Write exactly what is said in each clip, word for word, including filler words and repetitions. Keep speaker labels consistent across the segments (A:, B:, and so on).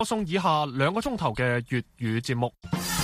A: 播送以下兩個鐘頭嘅粵語節目。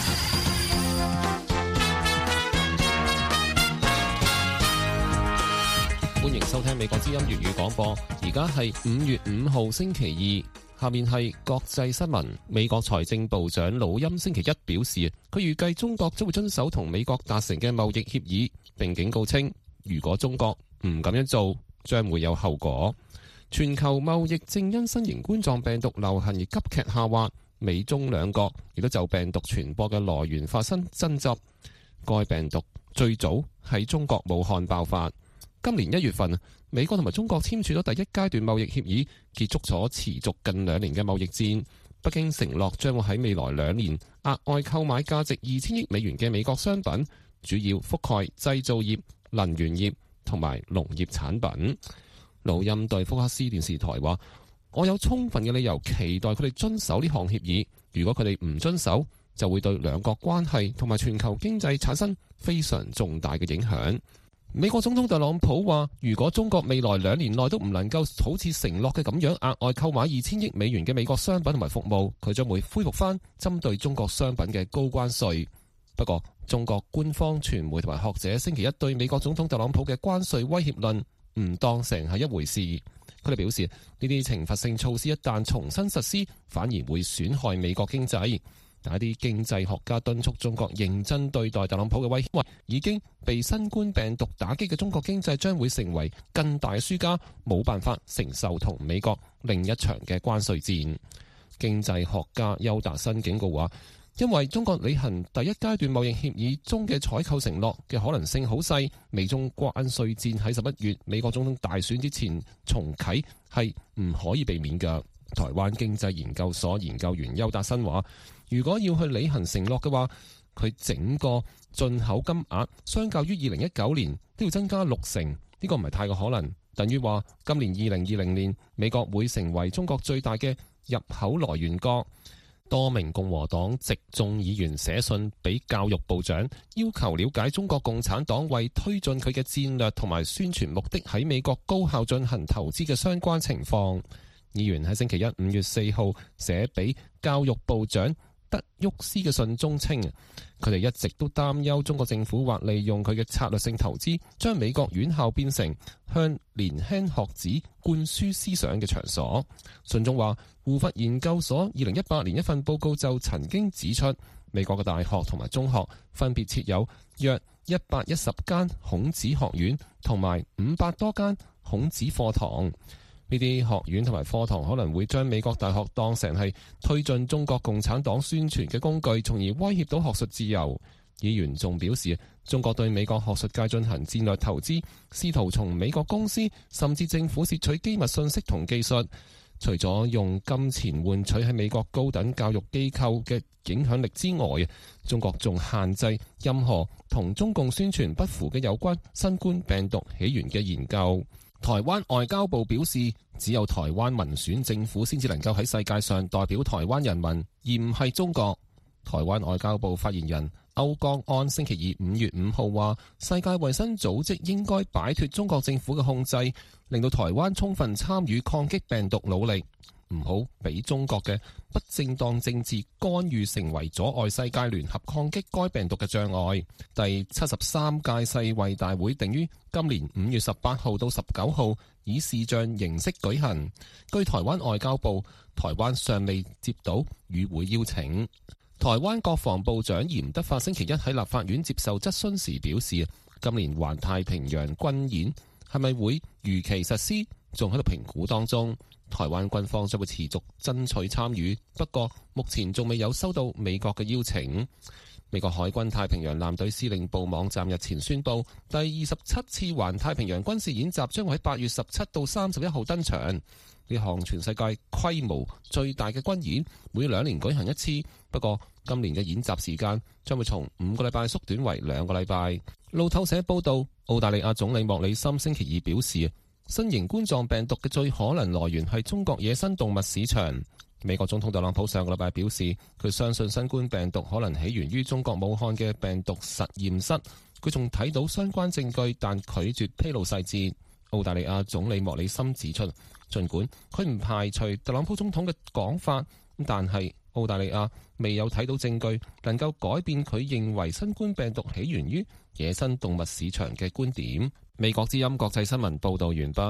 B: 歡迎收聽美國之音粵語廣播。而家係五月五號星期二，下面係國際新聞。美國財政部長魯欽星期一表示，佢預計中國將會遵守同美國達成嘅貿易協議，並警告稱，如果中國唔咁樣做，將會有後果。全球貿易正因新型冠狀病毒流行而急劇下滑，美中兩國亦都就病毒傳播嘅來源發生爭執。該病毒最早喺中國武漢爆發。今年一月份，美國同埋中國簽署咗第一階段貿易協議，結束咗持續近兩年嘅貿易戰。北京承諾將會喺未來兩年額外購買價值二千億美元嘅美國商品，主要覆蓋製造業、能源業同埋農業產品。魯欽對福克斯電視台話：我有充分嘅理由期待佢哋遵守呢項協議。如果佢哋唔遵守，就會對兩國關係同埋全球經濟產生非常重大嘅影響。美國總統特朗普話：如果中國未來兩年內都唔能夠好似承諾嘅咁樣額外購買二千億美元嘅美國商品同埋服務，佢將會恢復翻針對中國商品嘅高關稅。不過，中國官方傳媒同埋學者星期一對美國總統特朗普嘅關稅威脅論唔當成係一回事。佢哋表示，呢啲懲罰性措施一旦重新實施，反而會損害美國經濟。但一啲經濟學家敦促中國認真對待特朗普嘅威脅，已經被新冠病毒打擊嘅中國經濟將會成為更大嘅輸家，冇辦法承受同美國另一場嘅關稅戰。經濟學家邱達新警告話，因為中國履行第一階段貿易協議中嘅採購承諾嘅可能性好細，美中關稅戰喺十一月美國總統大選之前重啟係唔可以避免嘅。台灣經濟研究所研究員邱達新話，如果要去履行承諾嘅話，佢整個進口金額相較於二零一九年都要增加六成，呢個唔係太過可能。等於話今年二零二零年美國會成為中國最大嘅入口來源國。多名共和黨籍眾議員寫信俾教育部長，要求了解中國共產黨為推進佢嘅戰略同埋宣傳目的喺美國高校進行投資嘅相關情況。議員喺星期一五月四號寫俾教育部長德沃斯嘅信中稱，佢哋一直都擔憂中國政府或利用佢嘅策略性投資，將美國院校變成向年輕學子灌輸思想嘅場所。信中話，胡佛研究所二零一八年一份報告就曾經指出，美國嘅大學同埋中學分別設有約一百一十間孔子學院同埋五百多間孔子課堂。呢啲學院同埋課堂可能會將美國大學當成係推進中國共產黨宣傳嘅工具，從而威脅到學術自由。議員仲表示，中國對美國學術界進行戰略投資，試圖從美國公司甚至政府竊取機密信息同技術。除咗用金錢換取喺美國高等教育機構嘅影響力之外，中國仲限制任何同中共宣傳不符嘅有關新冠病毒起源嘅研究。台灣外交部表示，只有台灣民選政府先至能夠喺世界上代表台灣人民，而唔係中國。台灣外交部發言人歐江安星期二五月五號話，世界衛生組織應該擺脫中國政府嘅控制，令到台灣充分參與抗擊病毒努力，唔好俾中國嘅不正當政治干預成為阻礙世界聯合抗擊該病毒嘅障礙。第七十三屆世衛大會定於今年五月十八號到十九號以視像形式舉行。據台灣外交部，台灣尚未接到與會邀請。台灣國防部長嚴德發星期一喺立法院接受質詢時表示，今年環太平洋軍演係咪會如期實施，仲喺度評估當中。台灣軍方將會持續爭取參與，不過目前仲未有收到美國嘅邀請。美國海軍太平洋艦隊司令部網站日前宣布，第二十七次環太平洋軍事演習將會喺八月十七到三十一號登場。呢項全世界規模最大嘅軍演，每兩年舉行一次。不過今年嘅演習時間將會從五個禮拜縮短為兩個禮拜。路透社報道，澳大利亞總理莫里森星期二表示，新型冠狀病毒嘅最可能來源係中國野生動物市場。美國總統特朗普上個禮拜表示，佢相信新冠病毒可能起源於中國武漢嘅病毒實驗室。佢仲睇到相關證據，但拒絕披露細節。澳大利亞總理莫里森指出，儘管佢唔排除特朗普總統嘅講法， 但係澳大利亞未有睇到證據能夠改變佢認為新冠病毒起源於野生動物市場嘅觀點。美國之音國際新聞報道完畢。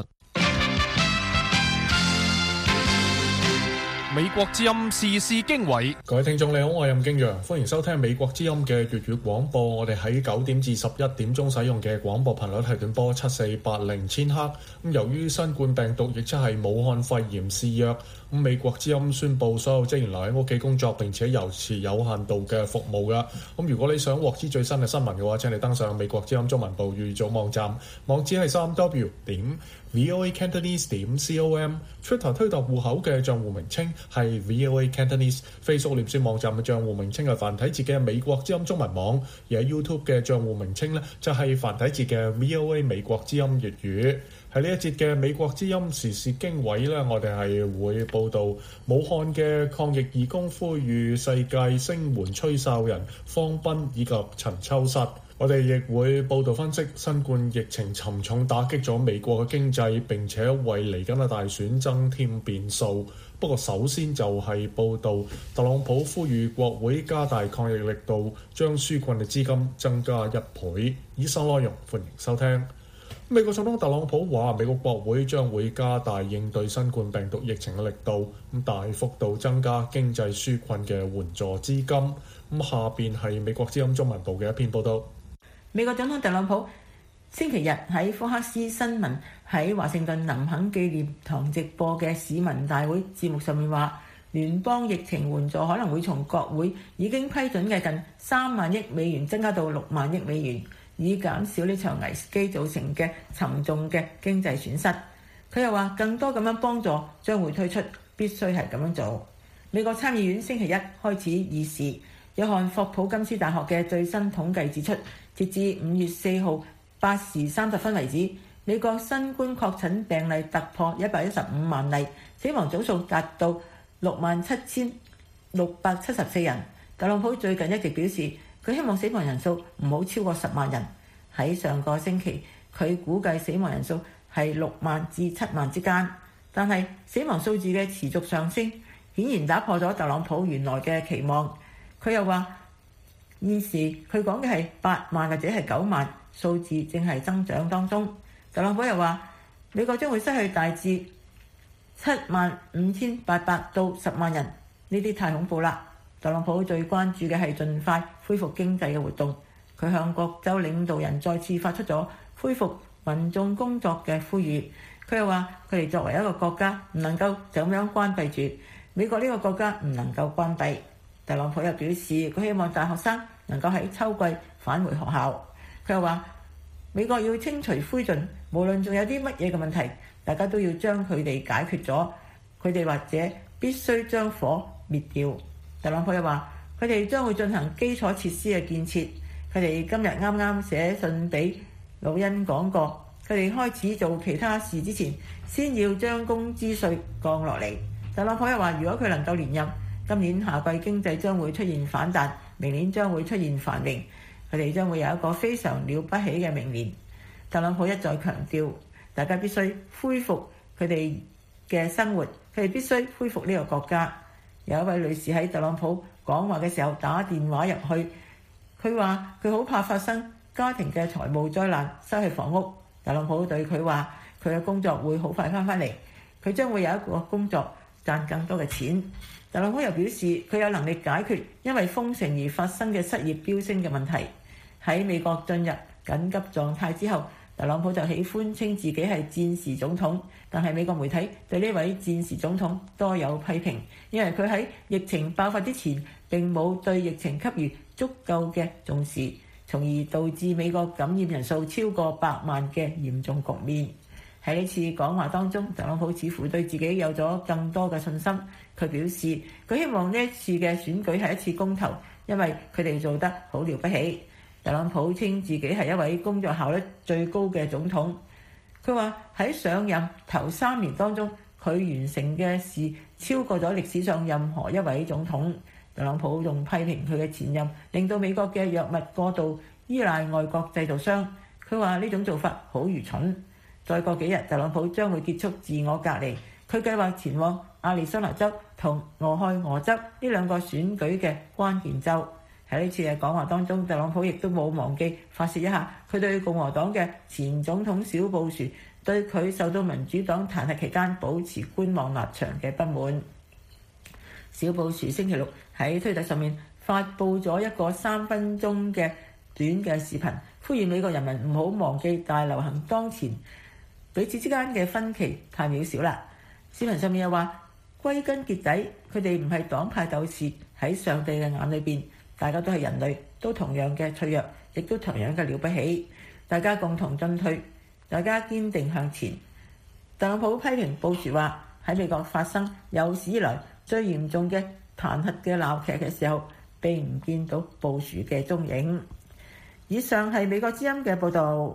A: 美國之音時事經緯，
C: 各位聽眾你好，我係任敬陽，歡迎收聽美國之音嘅粵語廣播。我哋喺九點至十一點鐘使用嘅廣播頻率係短波七四八零千赫。咁由於新冠病毒亦即係武漢肺炎肆虐，咁美國之音宣布所有職員留喺屋企工作，並且維持有限度嘅服務㗎。咁如果你想獲知最新嘅新聞嘅話，請你登上美國之音中文部粵語組網站，網址係三 w 點 voa cantonese 點 com。Twitter 推特戶口嘅賬戶名稱係 VOA Cantonese。Facebook 臉書網站嘅賬戶名稱係繁體字嘅美國之音中文網，而喺 YouTube 嘅賬戶名稱呢，就係繁體字嘅 VOA 美國之音粵語。喺呢一節嘅美國之音時事經緯呢，我哋係會報道武漢嘅抗疫義工呼籲世界聲援吹哨人方斌以及陳秋實。我哋亦會報道分析新冠疫情沉重打擊咗美國嘅經濟，並且為嚟緊嘅大選增添變數。不過首先就係報道特朗普呼籲國會加大抗疫力度，將紓困嘅資金增加一倍。以上內容歡迎收聽。美國總統特朗普話，美國國會將會加大應對新冠病毒疫情嘅力度，咁大幅度增加經濟紓困嘅援助資金。咁下邊係美國之音中文部嘅一篇報道。
D: 美國總統特朗普星期日喺福克斯新聞喺華盛頓林肯紀念堂直播嘅市民大會節目上面話，聯邦疫情援助可能會從國會已經批准嘅近三萬億美元增加到六萬億美元，以減少呢場危機造成嘅沉重嘅經濟損失。佢又話更多咁樣幫助將會推出，必須係咁樣做。美國參議院星期一開始議事。約翰霍普金斯大學嘅最新統計指出，截至五月四號八時三十分為止，美國新冠確診病例突破一百一十五萬例，死亡總數達到六萬七千六百七十四人。特朗普最近一直表示，佢希望死亡人數唔好超過十萬人。喺上個星期，佢估計死亡人數係六萬至七萬之間，但係死亡數字嘅持續上升，顯然打破咗特朗普原來嘅期望。佢又話，現時佢講嘅係八萬或者係九萬，數字正係增長當中。特朗普又話，美國將會失去大致七萬五千八百到十萬人，呢啲太恐怖啦。特朗普最關注嘅係盡快恢復經濟嘅活動。佢向各州領導人再次發出咗恢復民眾工作嘅呼籲。佢又話，佢哋作為一個國家，唔能夠就咁樣關閉住。美國呢個國家唔能夠關閉。特朗普又表示，佢希望大學生能夠喺秋季返回學校。佢又話，美國要清除灰燼，無論仲有啲乜嘢嘅問題，大家都要將佢哋解決咗。佢哋或者必須將火滅掉。特朗普又話，佢哋將會進行基礎設施嘅建設。佢哋今日啱啱寫信俾魯恩講過，佢哋開始做其他事之前，先要將工資稅降落嚟。特朗普又話，如果佢能夠連任，今年夏季經濟將會出現反彈，明年將會出現繁榮，佢哋將會有一個非常了不起嘅明年。特朗普一再強調，大家必須恢復佢哋嘅生活，佢哋必須恢復呢個國家。有一位女士喺特朗普講話嘅時候打電話入去，佢話佢好怕發生家庭嘅財務災難，失去房屋。特朗普對佢話，佢嘅工作會好快翻返嚟，佢將會有一個工作賺更多嘅錢。特朗普又表示，佢有能力解決因為封城而發生嘅失業飆升嘅問題。喺美國進入緊急狀態之後，特朗普就喜歡稱自己係戰時總統，但係美國媒體對呢位戰時總統多有批評，因為佢喺疫情爆發之前並冇對疫情給予足夠嘅重視，從而導致美國感染人數超過百萬嘅嚴重局面。喺呢次講話當中，特朗普似乎對自己有咗更多嘅信心。佢表示，佢希望呢一次嘅選舉係一次公投，因為佢哋做得好了不起。特朗普稱自己係一位工作效率最高嘅總統。佢話喺上任頭三年當中，佢完成嘅事超過咗歷史上任何一位總統。特朗普仲批評佢嘅前任令到美國嘅藥物過度依賴外國製造商。佢話呢種做法好愚蠢。再過幾日，特朗普將會結束自我隔離。佢計劃前往亞利桑那州同俄亥俄州呢兩個選舉嘅關鍵州。喺呢次嘅講話當中，特朗普亦都冇忘記發泄一下佢對共和黨嘅前總統小布殊對佢受到民主黨彈劾期間保持觀望立場嘅不滿。小布殊星期六喺推特上面發布咗一個三分鐘嘅短嘅視頻，呼籲美國人民唔好忘記大流行當前，彼此之間嘅分歧太渺小啦。視頻上面又話，歸根結底，佢哋唔係黨派鬥士，喺上帝嘅眼裏邊，大家都係人類，都同樣嘅脆弱，亦都同樣嘅了不起。大家共同進退，大家堅定向前。特朗普批評布殊話，喺美國發生有史以來最嚴重嘅彈劾嘅鬧劇嘅時候，並唔見到布殊嘅蹤影。以上係美國之音嘅報導。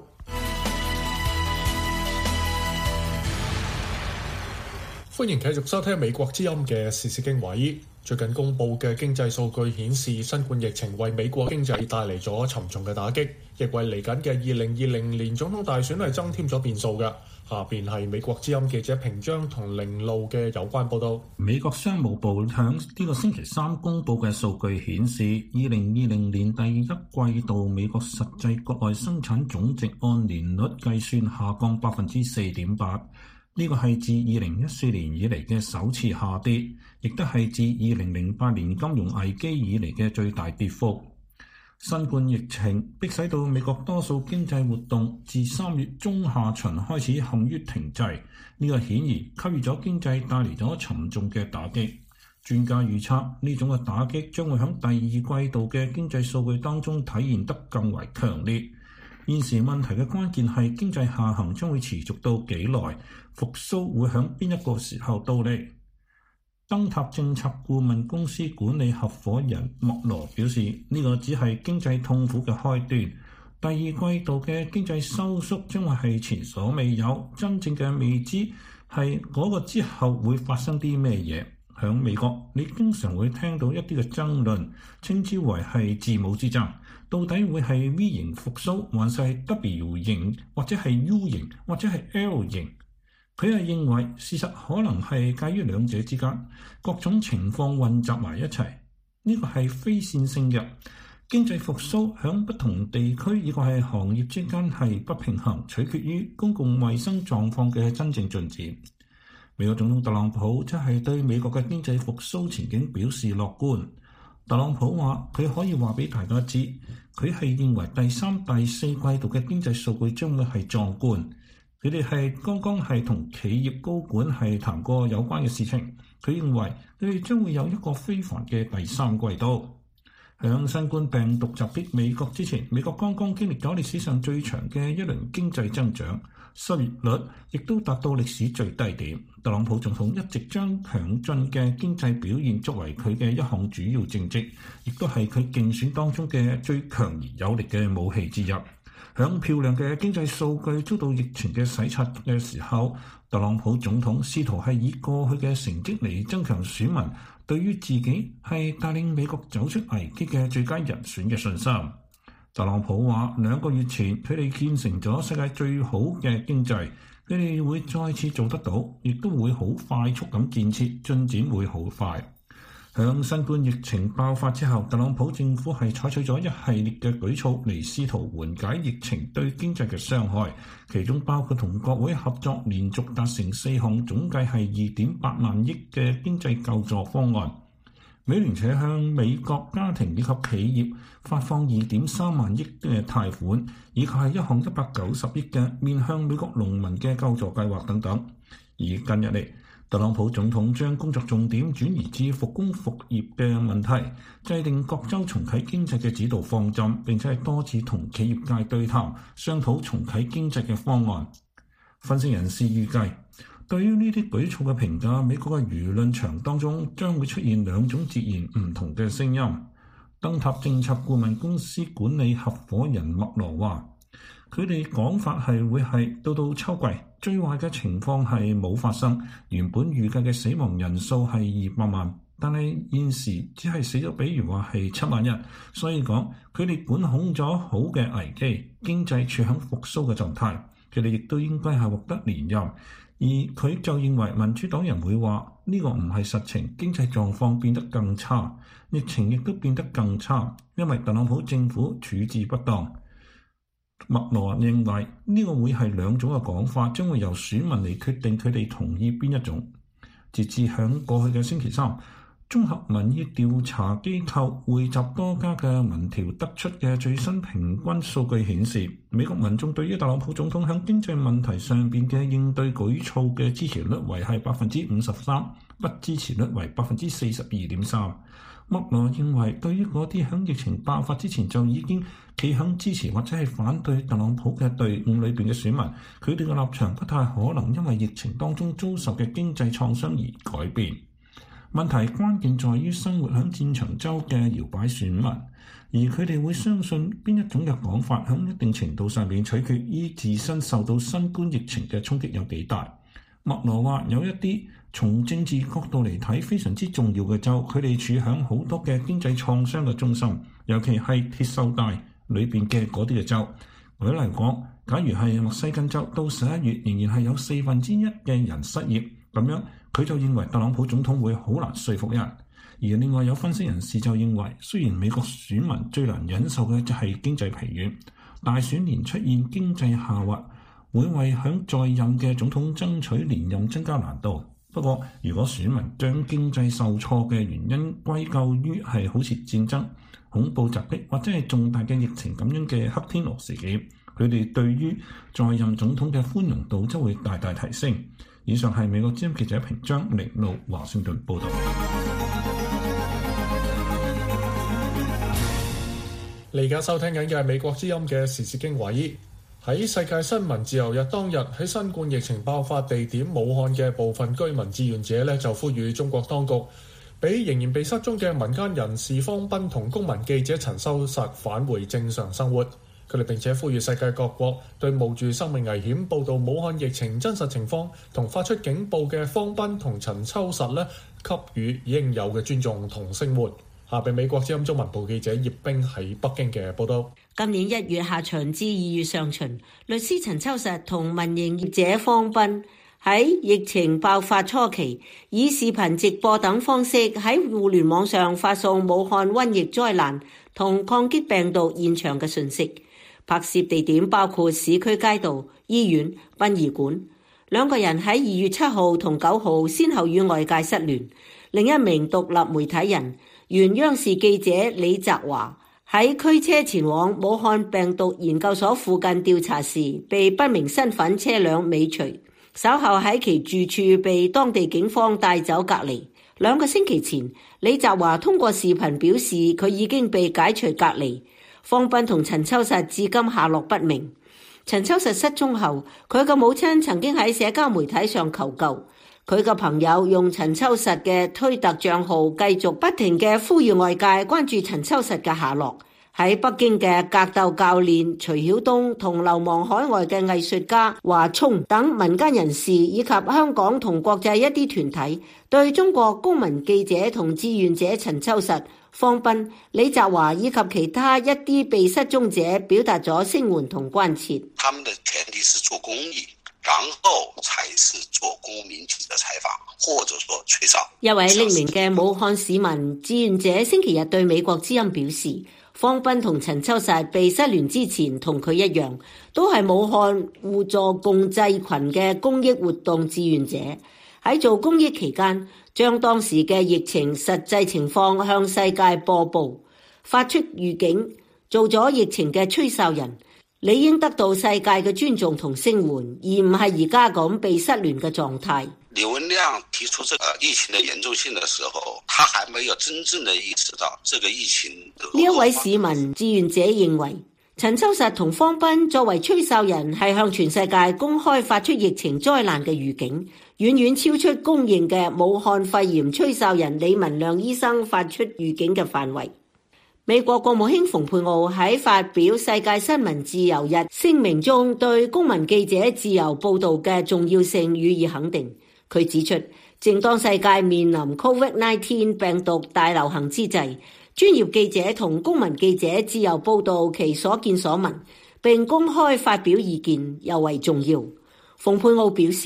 C: 歡迎繼續收聽美國之音嘅時事經緯。最近公布嘅經濟數據顯示，新冠疫情為美國經濟帶嚟咗沉重嘅打擊，亦為嚟緊嘅二零二零年總統大選係增添咗變數嘅。下邊係美國之音記者平章同凌路嘅有關報導。
E: 美國商務部響呢個星期三公布嘅數據顯示，二零二零年第一季度美國實際國內生產總值按年率計算下降百分之四點八。呢個係自二零一四年以嚟嘅首次下跌，亦都係自二零零八年金融危機以嚟嘅最大跌幅。新冠疫情迫使到美國多數經濟活動自三月中下旬開始陷於停滯，呢、這個顯然給予咗經濟帶嚟咗沉重嘅打擊。專家預測呢種嘅打擊將會喺第二季度嘅經濟數據當中體現得更為強烈。現時問題嘅關鍵係經濟下行將會持續到幾耐，復甦會響邊一個時候到嚟。燈塔政策顧問公司管理合夥人莫羅表示，呢、這個只係經濟痛苦嘅開端，第二季度嘅經濟收縮將會係前所未有，真正嘅未知係嗰個之後會發生啲咩嘢。響美國，你經常會聽到一啲嘅爭論，稱之為係字母之爭，到底會係 V 型復甦，還是係 W 型，或者係 U 型，或者係 L 型？佢係認為事實可能係介於兩者之間，各種情況混雜埋一齊。呢、這個係非線性嘅經濟復甦，響不同地區以及係行業之間係不平衡，取決於公共衛生狀況嘅真正進展。美國總統特朗普則係對美國嘅經濟復甦前景表示樂觀。特朗普話佢可以話俾大家知，佢係認為第三、第四季度嘅經濟數據將會係壯觀。佢哋係剛剛係同企業高管係談過有關嘅事情，佢認為佢哋將會有一個非凡嘅第三季度。響新冠病毒襲擊美國之前，美國剛剛經歷咗歷史上最長嘅一輪經濟增長，失業率亦都達到歷史最低點。特朗普總統一直將強勁嘅經濟表現作為佢嘅一項主要政績，亦都係佢競選當中嘅最強而有力嘅武器之一。響漂亮嘅經濟數據遭到疫情嘅洗刷嘅時候，特朗普總統試圖係以過去嘅成績嚟增強選民對於自己係帶領美國走出危機嘅最佳人選嘅信心。特朗普話兩個月前佢哋建成咗世界最好嘅經濟，佢哋會再次做得到，亦都會好快速咁建設，進展會好快。響新冠疫情爆發之後，特朗普政府係採取咗一系列嘅舉措嚟試圖緩解疫情對經濟嘅傷害，其中包括同國會合作，連續達成四項總計係二點八萬億嘅經濟救助方案。美聯社向美國家庭以及企業發放二點三萬億嘅貸款，以及係一項一百九十億嘅面向美國農民嘅救助計劃等等。而近日嚟，特朗普總統將工作重點轉移至復工復業嘅問題，制定各州重啟經濟嘅指導方針，並且係多次同企業界對談，商討重啟經濟嘅方案。分析人士預計，對於呢啲舉措嘅評價，美國嘅輿論場當中將會出現兩種截然唔同嘅聲音。燈塔政策顧問公司管理合夥人麥羅話，佢哋講法係會係到到秋季，最壞嘅情況係冇發生。原本預計嘅死亡人數係二百萬，但係現時只係死咗，比如話係七萬人。所以講，佢哋管控咗好嘅危機，經濟處喺復甦嘅狀態。佢哋亦都應該係獲得連任， 而佢就認為民主黨人會話呢個唔係實情，經濟狀況變得更差，疫情亦都變得更差，因為特朗普政府處置不當。麥羅認為呢個會係兩種嘅講法，將會由選民嚟決定佢哋同意邊一種。截至響過去嘅星期三，綜合民意調查機構匯集多家嘅民調得出嘅最新平均數據顯示，美國民眾對於特朗普總統響經濟問題上邊嘅應對舉措嘅支持率為係百分之五十三，不支持率為百分之四十二點三。麥羅認為，對於嗰啲響疫情爆發之前就已經企響支持或者係反對特朗普嘅隊伍裏邊嘅選民，佢哋嘅立場不太可能因為疫情當中遭受嘅經濟創傷而改變。問題關鍵在於生活喺戰場州嘅搖擺選民，而佢哋會相信邊一種嘅講法，喺一定程度上面取決於自身受到新冠疫情嘅衝擊有幾大。麥羅話有一啲從政治角度嚟睇非常之重要嘅州，佢哋處喺好多嘅經濟創傷嘅中心，尤其係鐵鏽帶裏邊嘅嗰啲嘅州。舉例嚟講，假如係密西根州，到十一月仍然係有四分之一嘅人失業，咁樣佢就認為特朗普總統會好難說服人。而另外有分析人士就認為，雖然美國選民最難忍受嘅就係經濟疲軟，大選年出現經濟下滑，會為響在任嘅總統爭取連任增加難度。不過，如果選民將經濟受挫嘅原因歸咎於係好似戰爭、恐怖襲擊或者係重大嘅疫情咁樣嘅黑天鵝事件，佢哋對於在任總統嘅寬容度就會大大提升。以上係美國之音記者平章力路華盛頓報導。
C: 你而家收聽緊嘅係美國之音嘅時事經緯。喺世界新聞自由日當日，喺新冠疫情爆發地點武漢嘅部分居民志願者咧就呼籲中國當局俾仍然被失蹤嘅民間人士方斌同公民記者陳秋實返回正常生活。佢哋並且呼籲世界各國對冒住生命危險報導武漢疫情真實情況同發出警報嘅方斌同陳秋實咧給予應有嘅尊重同聲援。下邊美國之音中文部記者葉冰喺北京嘅報道。
F: 今年一月下旬至二月上旬，律師陳秋實同民營業者方斌喺疫情爆發初期，以視頻直播等方式喺互聯網上發送武漢瘟疫災難同抗擊病毒現場嘅訊息。拍攝地點包括市區街道、醫院、殯儀館。兩個人喺二月七號同九號先後與外界失聯。另一名獨立媒體人原央視記者李澤華喺驅車前往武漢病毒研究所附近調查時，被不明身份車輛尾隨，稍後喺其住處被當地警方帶走隔離。兩個星期前，李澤華通過視頻表示佢已經被解除隔離。方斌同陳秋實至今下落不明。陳秋實失蹤後，佢嘅母親曾經喺社交媒體上求救。佢嘅朋友用陳秋實嘅推特賬號繼續不停嘅呼籲外界關注陳秋實嘅下落。喺北京嘅格鬥教練徐曉東同流亡海外嘅藝術家華聰等民間人士，以及香港同國際一啲團體，對中國公民記者同志願者陳秋實、方斌、李澤華以及其他一啲被失蹤者表達咗聲援同關切。
G: 他們的前提是做公益，然後才是做公民記者採訪，或者說吹哨。
F: 一位匿名嘅武漢市民志願者星期日對美國之音表示，方斌同陳秋實被失聯之前同佢一樣，都係武漢互助共濟群嘅公益活動志願者。喺做公益期間，將當時嘅疫情實際情況向世界播報，發出預警，做咗疫情嘅吹哨人，理應得到世界嘅尊重同聲援，而唔係而家咁被失聯嘅狀態。
G: 李文亮提出這個疫情的嚴重性的時候，他還沒有真正的意識到這個疫情。
F: 呢一位市民志願者認為，陳秋實同方斌作為吹哨人，係向全世界公開發出疫情災難嘅預警，遠遠超出公認嘅武漢肺炎吹哨人李文亮醫生發出預警嘅範圍。美國國務卿蓬佩奧喺發表世界新聞自由日聲明中，對公民記者自由報道嘅重要性予以肯定。佢指出，正當世界面臨 covid 十九 病毒大流行之際，專業記者同公民記者自由報道其所見所聞，並公開發表意見，尤為重要。蓬佩奧表示，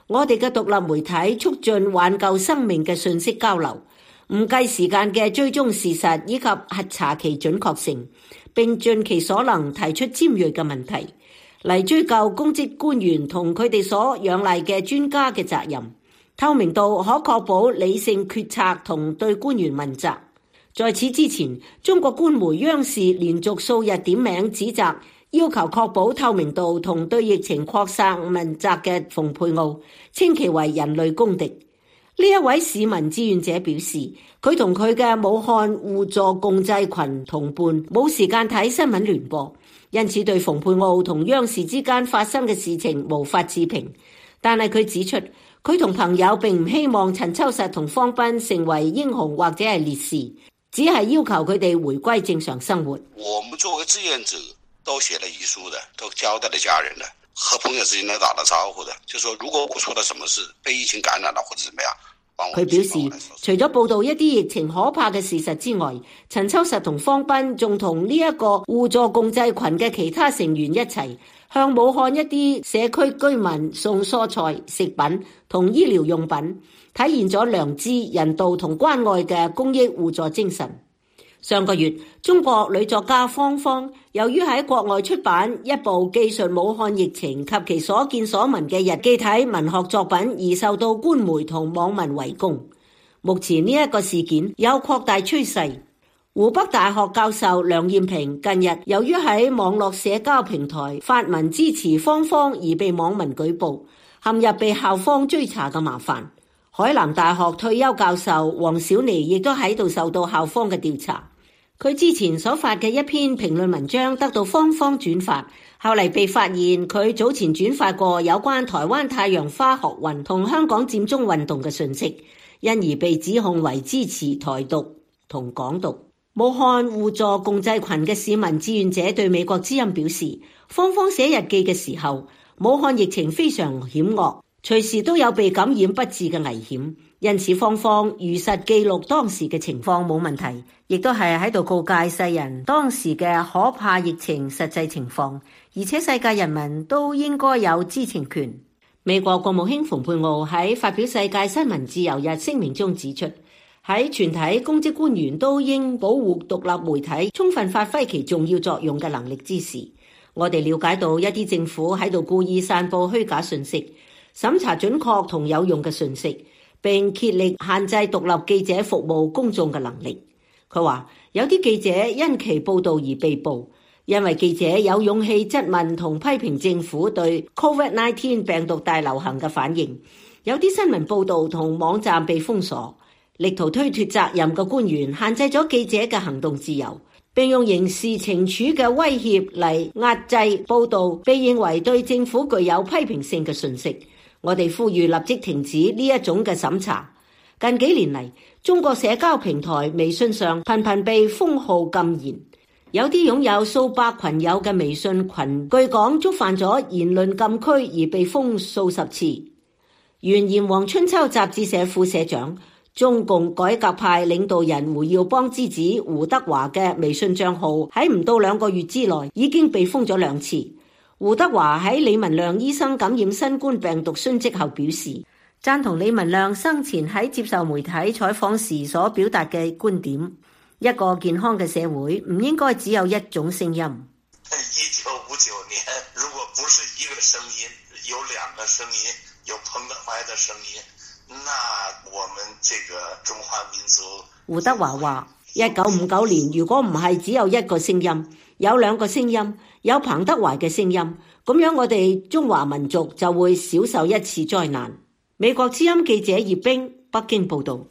F: 我哋嘅獨立媒體促進挽救生命嘅信息交流，唔計時間嘅追蹤事實以及核查其準確性，並盡其所能提出尖銳嘅問題，嚟追究公職官員同佢哋所仰賴嘅專家嘅責任。透明度可確保理性決策同對官員問責。在此之前，中國官媒央視連續數日點名指責，要求確保透明度同對疫情擴散問責嘅蓬佩奧，稱其為人類公敵。呢一位市民志願者表示，佢同佢嘅武漢互助共濟群同伴冇時間睇新聞聯播，因此對蓬佩奧同央視之間發生嘅事情無法置評。但係佢指出，佢同朋友並唔希望陳秋實同方斌成為英雄或者係烈士，只係要求佢哋回歸正常生活。
G: 我們作為志願者都寫了遺書的，都交代了家人的，和朋友之間都打了招呼的，就說如果我出了什麼事，被疫情感染了或者怎麼樣，
F: 佢表示，除咗報道一啲疫情可怕嘅事實之外，陳秋實同方斌仲同呢一個互助共濟群嘅其他成員一齊向武漢一啲社區居民送蔬菜、食品同醫療用品，體現咗良知、人道同關愛嘅公益互助精神。上個月，中國女作家方方由於喺國外出版一部記述武漢疫情及其所見所聞嘅日記體文學作品而受到官媒同網民圍攻。目前呢一個事件有擴大趨勢。湖北大學教授梁艷平近日由於喺網絡社交平台發文支持方方而被網民舉報，陷入被校方追查嘅麻煩。海南大學退休教授黃小妮亦都喺度受到校方嘅調查。佢之前所發嘅一篇評論文章得到方方轉發，後嚟被發現佢早前轉發過有關台灣太陽花學運同香港佔中運動嘅訊息，因而被指控為支持台獨同港獨。武漢互助共濟群嘅市民志願者對美國之音表示，方方寫日記嘅時候，武漢疫情非常險惡，隨時都有被感染不治嘅危險，因此方方如實記錄當時嘅情況冇問題，亦都係喺度告誡世人當時嘅可怕疫情實際情況，而且世界人民都應該有知情權。美國國務卿蓬佩奧喺發表世界新聞自由日聲明中指出，喺全體公職官員都應保護獨立媒體充分發揮其重要作用嘅能力之時，我哋了解到一啲政府喺度故意散佈虛假信息，審查準確同有用嘅信息，並竭力限制獨立記者服務公眾嘅能力。佢話有啲記者因其報導而被捕，因為記者有勇氣質問同批評政府對 covid 十九 病毒大流行嘅反應。有啲新聞報導同網站被封鎖，力圖推脫責任嘅官員限制咗記者嘅行動自由，並用刑事懲處嘅威脅嚟壓制報導被認為對政府具有批評性嘅信息。我哋呼籲立即停止呢一種嘅審查。近幾年嚟，中國社交平台微信上頻頻被封號禁言，有啲擁有數百群友嘅微信群據講觸犯咗言論禁區而被封數十次。原《炎黃春秋》雜誌社副社長、中共改革派領導人胡耀邦之子胡德華嘅微信賬號喺唔到兩個月之內已經被封咗兩次。胡德華喺李文亮醫生感染新冠病毒殉職後表示，贊同李文亮生前喺接受媒體採訪時所表達嘅觀點，一個健康嘅社會唔應該只有一種聲音。
H: 一九五九年，如果不是一個聲音，有兩個聲音，有彭德懷的聲音，那我們這個中華民族。
F: 胡德華話，一九五九年如果唔係只有一個聲音，有兩個聲音，有彭德懷嘅聲音，咁樣我哋中華民族就會少受一次災難。美國之音記者葉冰，北京報道。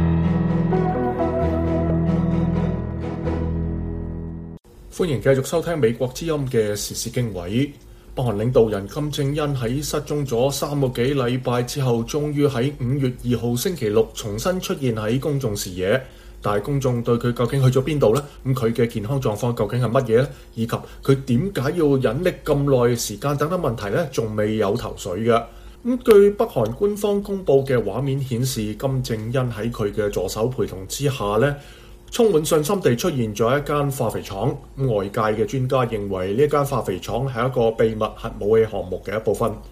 C: 歡迎繼續收聽美國之音嘅時事經緯。北韓領導人金正恩喺失蹤咗三個幾禮拜之後，終於喺五月二號星期六重新出現喺公眾視野。但係公眾對佢究竟去咗邊度呢？咁佢嘅健康狀況究竟係乜嘢呢？以及佢點解要隱匿咁耐時間等等問題呢？仲未有頭緒嘅。咁據北韓官方公佈嘅畫面顯示，金正恩喺佢嘅助手陪同之下呢，充滿信心地出現咗一間化肥廠。外界嘅專家認為呢間化肥廠係一個秘密核武器項目嘅一部分。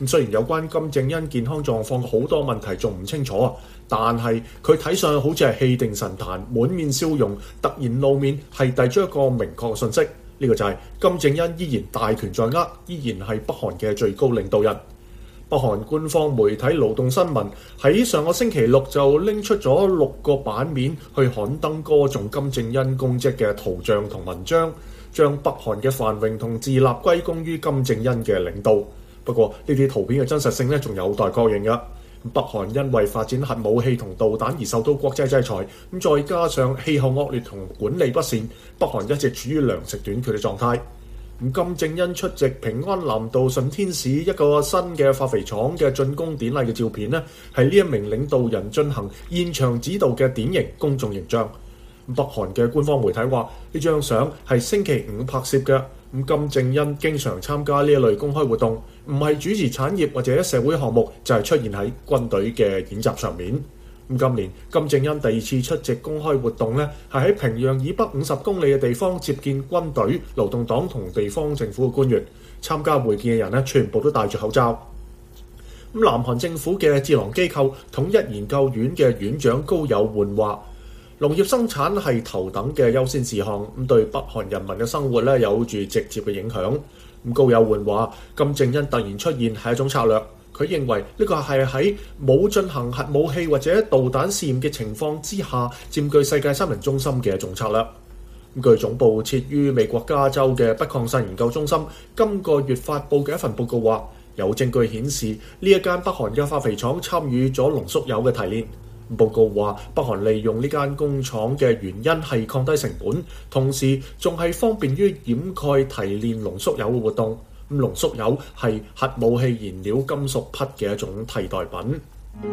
C: 咁雖然有關金正恩健康狀況好多問題仲唔清楚啊，但係佢睇上去好似係氣定神閒，滿面笑容，突然露面係遞出一個明確嘅訊息，呢、這個就係金正恩依然大權在握，依然係北韓嘅最高領導人。北韓官方媒體勞動新聞喺上個星期六就拎出咗六個版面去刊登歌頌金正恩功績嘅圖像同文章，將北韓嘅繁榮同自立歸功於金正恩嘅領導。不過呢啲圖片嘅真實性咧，仲有待確認㗎。北韓因為發展核武器同導彈而受到國際制裁，咁再加上氣候惡劣同管理不善，北韓一直處於糧食短缺嘅狀態。咁金正恩出席平安南道順天市一個新嘅化肥廠嘅竣工典禮嘅照片呢，係呢一名領導人進行現場指導嘅典型公眾形象。北韓嘅官方媒體話呢張相係星期五拍攝嘅。咁金正恩經常參加呢一類公開活動，唔係主持產業或者社會項目，就係出現喺軍隊嘅演習上面。咁今年金正恩第二次出席公開活動呢，係喺平壤以北五十公里嘅地方接見軍隊、勞動黨同地方政府嘅官員。參加會見嘅人呢，全部都戴住口罩。咁南韓政府嘅智囊機構統一研究院嘅院長高友煥話，農業生產係頭等嘅優先事項，咁對北韓人民嘅生活咧有住直接嘅影響。咁高友煥話，金正恩突然出現係一種策略，佢認為呢個係喺冇進行核武器或者導彈試驗嘅情況之下，佔據世界新聞中心嘅一種策略。咁據總部設於美國加州嘅不擴散研究中心今個月發布嘅一份報告話，有證據顯示呢一間北韓嘅化肥廠參與咗濃縮鈾嘅提煉。報告話，北韓利用呢間工廠嘅原因係降低成本，同時仲係方便於掩蓋提煉濃縮鈾嘅活動。咁濃縮鈾係核武器燃料金屬鈽嘅一種替代品。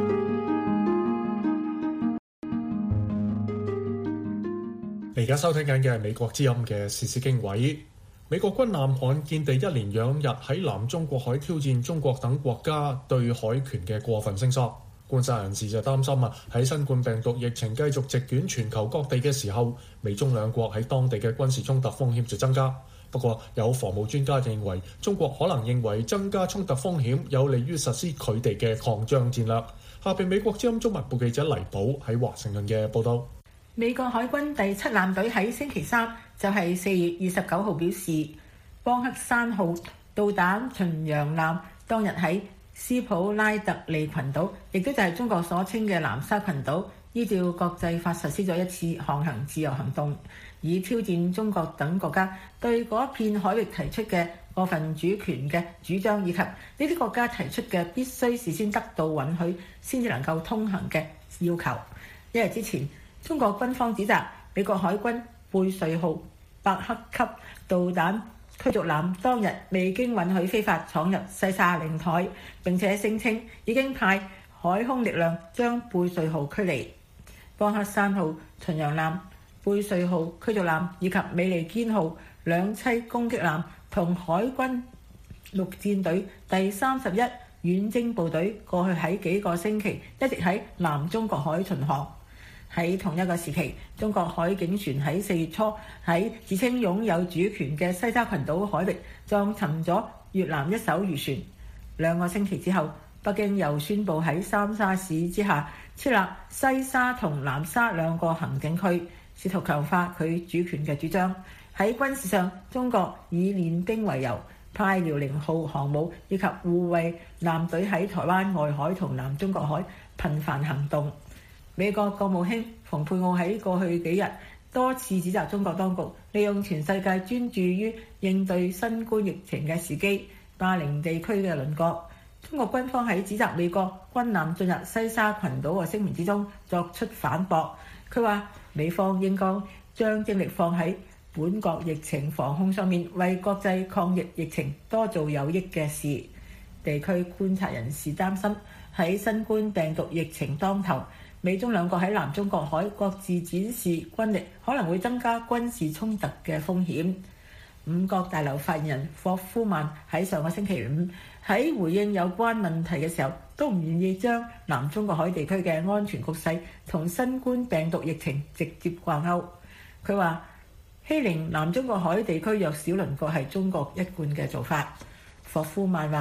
C: 你而家收聽緊嘅係美國之音嘅時事經緯。美國軍艦漢艦第一連兩日喺南中國海挑戰中國等國家對海權嘅過分聲索。觀察人士就擔心啊，喺新冠病毒疫情繼續席捲全球各地嘅時候，美中兩國喺當地嘅軍事衝突風險就增加。不過有防務專家認為，中國可能認為增加衝突風險有利於實施佢哋嘅擴張戰略。下邊美國之音中文部記者黎寶喺華盛頓嘅報道。
D: 美國海軍第七艦隊喺星期三，就係四月二十九號表示，邦克山號導彈巡洋艦當日喺斯普拉特利群島，亦都就係中國所稱嘅南沙群島，依照國際法實施咗一次航行自由行動，以挑戰中國等國家對嗰片海域提出嘅過分主權嘅主張，以及呢啲國家提出嘅必須事先得到允許先至能夠通行嘅要求。一日之前，中國軍方指責美國海軍貝瑞號伯克級導彈驅逐艦當日未經允許非法闖入西沙領海，並且聲稱已經派海空力量將貝瑞號驅離。邦克山號巡洋艦、貝瑞號驅逐艦以及美利堅號兩棲攻擊艦同海軍陸戰隊第三十一遠征部隊過去喺幾個星期一直喺南中國海巡航。喺同一個時期，中國海警船喺四月初喺自稱擁有主權嘅西沙群島海域撞沉咗越南一艘漁船。兩個星期之後，北京又宣布喺三沙市之下設立西沙同南沙兩個行政區，試圖強化佢主權嘅主張。喺軍事上，中國以練兵為由，派遼寧號航母以及護衛艦隊喺台灣外海同南中國海頻繁行動。美國國務卿蓬佩奧喺過去幾日多次指責中國當局利用全世界專注於應對新冠疫情嘅時機，霸凌地區嘅鄰國。中國軍方喺指責美國軍艦進入西沙群島嘅聲明之中作出反駁。佢話美方應該將精力放喺本國疫情防控上面，為國際抗疫疫情多做有益嘅事。地區觀察人士擔心喺新冠病毒疫情當頭，美中兩國喺南中國海各自展示軍力，可能會增加軍事衝突嘅風險。五角大樓發言人霍夫曼喺上個星期五喺回應有關問題嘅時候，都唔願意將南中國海地區嘅安全局勢同新冠病毒疫情直接掛鈎。佢話欺凌南中國海地區弱小鄰國係中國一貫嘅做法。霍夫曼話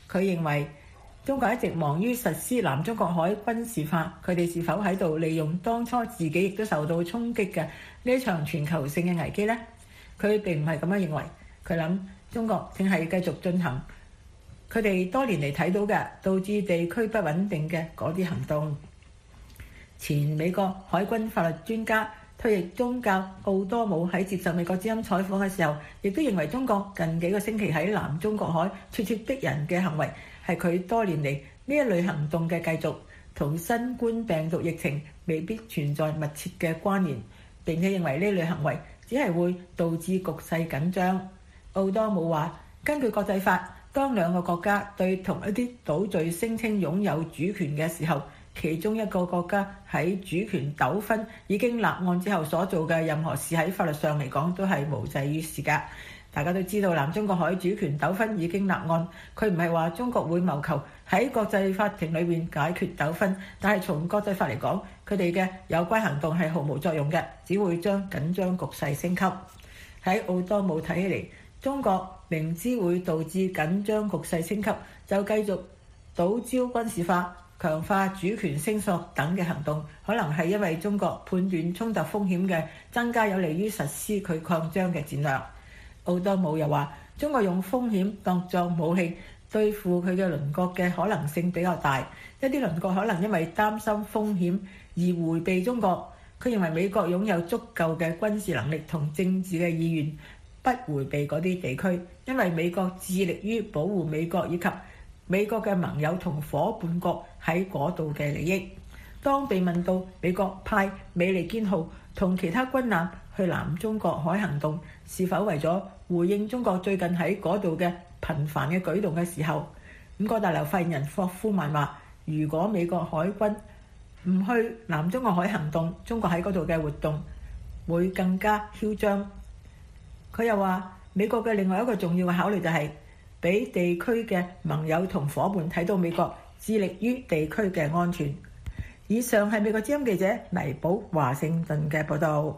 D: 佢認為中國一直忙於實施南中國海軍事化，佢哋是否喺度利用當初自己亦都受到衝擊嘅呢一場全球性嘅危機呢？佢並唔係咁樣認為，佢諗中國正係繼續進行佢哋多年嚟睇到嘅導致地區不穩定嘅嗰啲行動。前美國海軍法律專家、退役中校奧多姆喺接受美國之音採訪嘅時候，亦都認為中國近幾個星期喺南中國海咄咄逼人嘅行為係佢多年嚟呢一類行動嘅繼續，同新冠病毒疫情未必存在密切嘅關聯，並且認為呢類行為只係會導致局勢緊張。奧多姆話：根據國際法，當兩個國家對同一啲島嶼聲稱擁有主權嘅時候，其中一個國家喺主權糾紛已經立案之後所做嘅任何事，喺法律上嚟講都係無濟於事㗎。大家都知道南中國海主權糾紛已經立案，佢唔係話中國會謀求喺國際法庭裏面解決糾紛，但係從國際法嚟講，佢哋嘅有關行動係毫無作用嘅，只會將緊張局勢升級。喺奧多姆睇起嚟，中國明知會導致緊張局勢升級，就繼續島礁軍事化、強化主權聲索等嘅行動，可能係因為中國判斷衝突風險嘅增加有利於實施佢擴張嘅戰略。奧多姆又話：中國用風險當作武器對付佢嘅鄰國嘅可能性比較大，一啲鄰國可能因為擔心風險而迴避中國。佢認為美國擁有足夠嘅軍事能力同政治嘅意願，不迴避嗰啲地區，因為美國致力於保護美國以及美國嘅盟友同伙伴國喺嗰度嘅利益。當被問到美國派美利堅號同其他軍艦去南中國海行動是否為咗回應中國最近喺嗰度嘅頻繁嘅舉動嘅時候，五角大樓發言人霍夫曼話：如果美國海軍唔去南中國海行動，中國喺嗰度嘅活動會更加囂張。佢又話：美國嘅另外一個重要嘅考慮就係俾地區嘅盟友同伙伴睇到美國致力於地區嘅安全。以上係美國之音記者黎寶華盛頓嘅報導。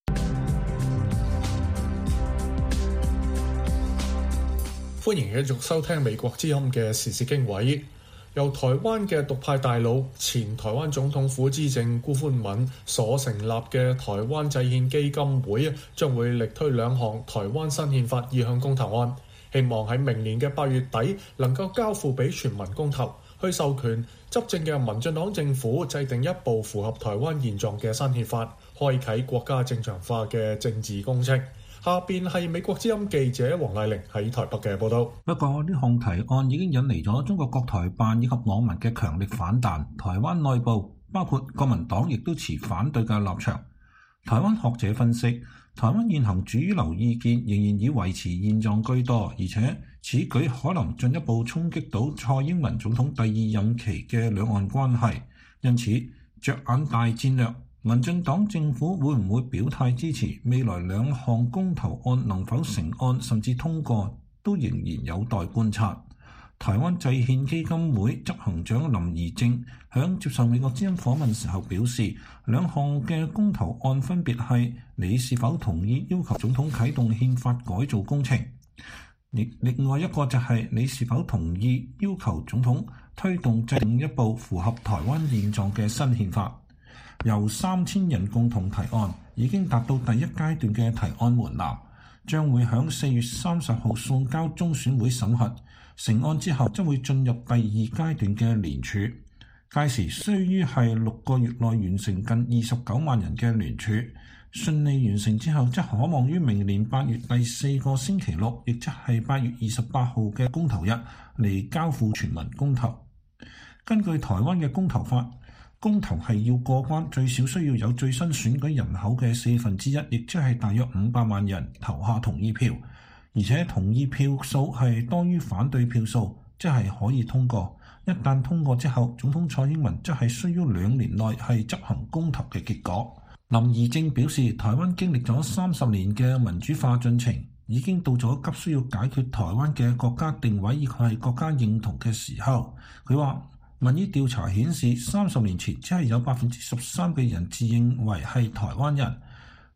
C: 歡迎繼續收聽美國之音嘅時事經緯。由台灣嘅獨派大佬、前台灣總統府資政辜寬敏所成立嘅台灣制憲基金會，將會力推兩項台灣新憲法意向公投案，希望喺明年嘅八月底能夠交付俾全民公投，去授權執政嘅民進黨政府制定一部符合台灣現狀嘅新憲法，開啟國家正常化嘅政治工程。下邊係美國之音記者黃麗玲喺台北嘅報道。
E: 不過呢項提案已經引嚟咗中國國台辦以及網民嘅強力反彈，台灣內部包括國民黨亦都持反對嘅立場。台灣學者分析，台灣現行主流意見仍然以維持現狀居多，而且此舉可能進一步衝擊到蔡英文總統第二任期嘅兩岸關係。因此，着眼大戰略，民進黨政府會唔會表態支持未來兩項公投案能否成案甚至通過，都仍然有待觀察。台灣制憲基金會執行長林宜正響接受美國之音訪問時候表示，兩項嘅公投案分別係你是否同意要求總統啟動憲法改造工程，另外一個就係你是否同意要求總統推動制定一部符合台灣現狀嘅新憲法。由三千人共同提案，已經達到第一階段嘅提案門檻，將會響四月三十號送交中選會審核。成案之後，將會進入第二階段嘅聯署，屆時需於係六個月內完成近二十九萬人嘅聯署。順利完成之後，則可望於明年八月第四個星期六，亦即係八月二十八號嘅公投日嚟交付全民公投。根據台灣嘅公投法，公投係要過關，最少需要有最新選舉人口嘅四分之一，亦即係大約五百萬人投下同意票，而且同意票數係多於反對票數，即係可以通過。一旦通過之後，總統蔡英文則係需要兩年內係執行公投嘅結果。林宜正表示，台灣經歷咗三十年嘅民主化進程，已經到咗急需要解決台灣嘅國家定位以及係國家認同嘅時候。佢話，民意調查顯示，三十年前只係有百分之十三嘅人自認為係台灣人，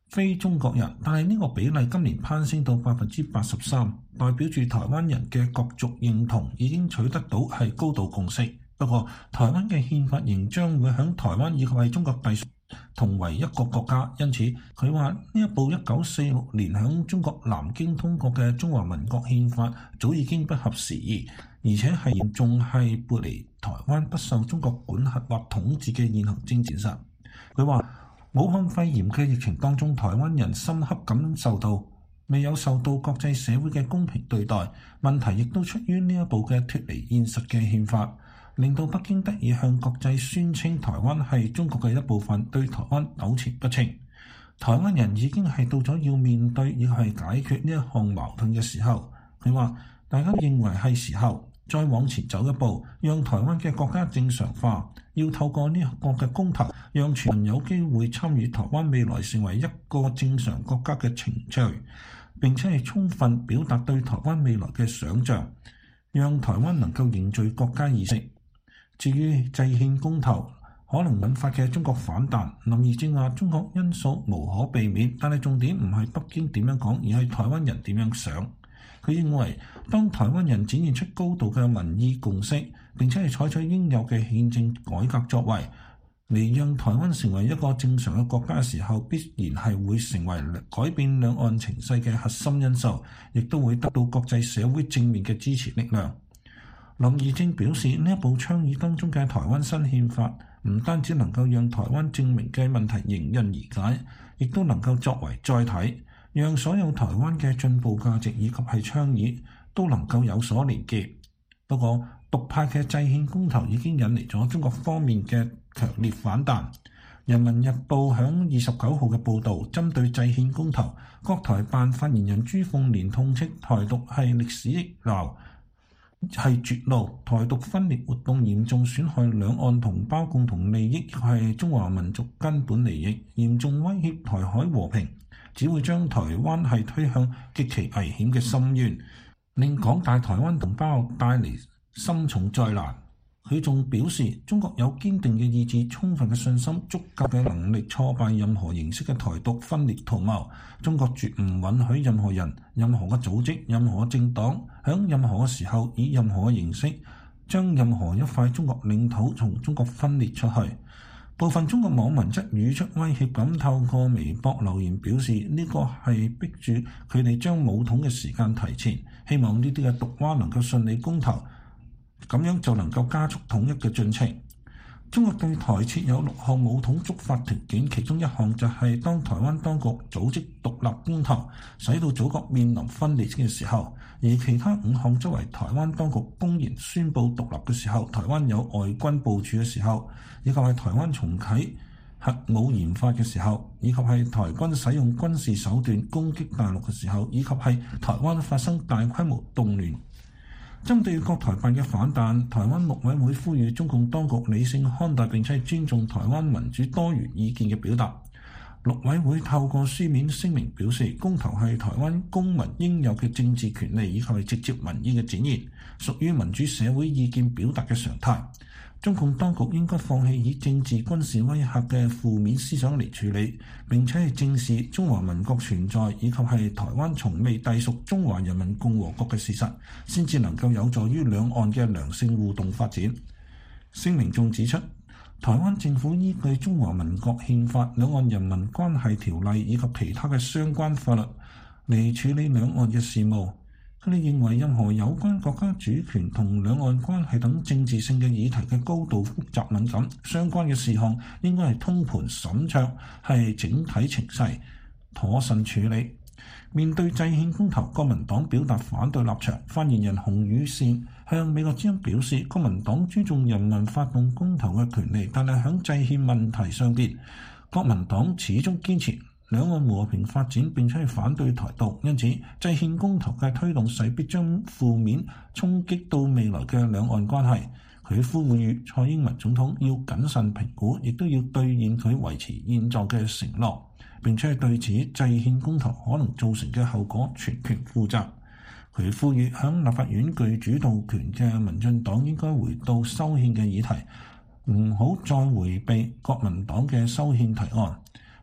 E: 非中國人，但係呢個比例今年攀升到百分之八十三，代表住台灣人嘅國族認同已經取得到係高度共識。不過，台灣嘅憲法仍將會響台灣以及係中國隸屬同為一個國家，因此佢話呢一部一九四六年響中國南京通過嘅中華民國憲法早已經不合時宜，而且係嚴重係背離台灣不受中國管轄或統治嘅現行政治實。佢話武漢肺炎嘅疫情當中，台灣人深刻感受到未有受到國際社會嘅公平對待，問題亦都出於呢一部嘅脫離現實嘅憲法，令到北京得以向國際宣稱台灣係中國嘅一部分，對台灣糾纏不清。台灣人已經係到咗要面對亦係解決呢一項矛盾嘅時候。佢話大家認為係時候再往前走一步，讓台灣嘅國家正常化，要透過呢一個嘅公投，讓全民有機會參與台灣未來成為一個正常國家嘅程序，並且係充分表達對台灣未來嘅想像，讓台灣能夠凝聚國家意識。至於制憲公投可能引發嘅中國反彈，林義正話中國因素無可避免，但係重點唔係北京點樣講，而係台灣人點樣想。佢認為，當台灣人展現出高度嘅民意共識，並且係採取應有嘅憲政改革作為，嚟讓台灣成為一個正常嘅國家嘅時候，必然係會成為改變兩岸情勢嘅核心因素，亦都會得到國際社會正面嘅支持力量。林義正表示，呢一部倡議當中嘅台灣新憲法，唔單止能夠讓台灣證明嘅問題迎刃而解，亦都能夠作為載體，讓所有台灣嘅進步價值以及係倡議都能夠有所連結。不過，獨派嘅制憲公投已經引嚟咗中國方面嘅強烈反彈。人民日報響二十九號嘅報導，針對制憲公投，國台辦發言人朱鳳蓮痛斥台獨係歷史遺留，係絕路，台獨分裂活動嚴重損害兩岸同胞共同利益，係中華民族根本利益，嚴重威脅台海和平，只會將台灣係推向極其危險嘅深淵，令廣大台灣同胞帶嚟深重災難。佢仲表示，中國有堅定嘅意志、充分嘅信心、足夠嘅能力挫敗任何形式嘅台獨分裂圖謀。中國絕唔允許任何人、任何嘅組織、任何政黨喺任何嘅時候以任何嘅形式將任何一塊中國領土從中國分裂出去。部分中國網民則語出威脅咁透過微博留言表示，呢個係逼住佢哋將武統嘅時間提前，希望呢啲嘅毒蛙能夠順利公投，咁樣就能夠加速統一嘅進程。中國對台設有六項武統觸發條件，其中一項就係當台灣當局組織獨立公投，使到祖國面臨分裂嘅時候；而其他五項作為台灣當局公然宣布獨立嘅時候，台灣有外軍部署嘅時候，以及係台灣重啟核武研發嘅時候，以及係台軍使用軍事手段攻擊大陸嘅時候，以及係台灣發生大規模動亂。針對國台辦嘅反彈，台灣陸委會呼籲中共當局理性看待並且尊重台灣民主多元意見嘅表達。陸委會透過書面聲明表示，公投係台灣公民應有嘅政治權利以及係直接民意嘅展現，屬於民主社會意見表達嘅常態。中共當局應該放棄以政治軍事威嚇嘅負面思想嚟處理，並且係正視中華民國存在以及係台灣從未隸屬中華人民共和國嘅事實，先至能夠有助於兩岸嘅良性互動發展。聲明仲指出，台灣政府依據中華民國憲法、兩岸人民關係條例以及其他嘅相關法律嚟處理兩岸嘅事務。佢哋認為任何有關國家主權同兩岸關係等政治性嘅議題嘅高度複雜敏感，相關嘅事項應該係通盤審酌，係整體情勢妥善處理。面對制憲公投，國民黨表達反對立場。發言人洪宇善向美國之音表示，國民黨尊重人民發動公投嘅權利，但係喺制憲問題上邊，國民黨始終堅持兩岸和平發展，並且係反對台獨，因此制憲公投嘅推動勢必將負面衝擊到未來嘅兩岸關係。佢呼籲蔡英文總統要謹慎評估，亦都要兌現佢維持現狀嘅承諾，並且係對此制憲公投可能造成嘅後果全權負責。佢呼籲響立法院具主導權嘅民進黨應該回到修憲嘅議題，唔好再迴避國民黨嘅修憲提案。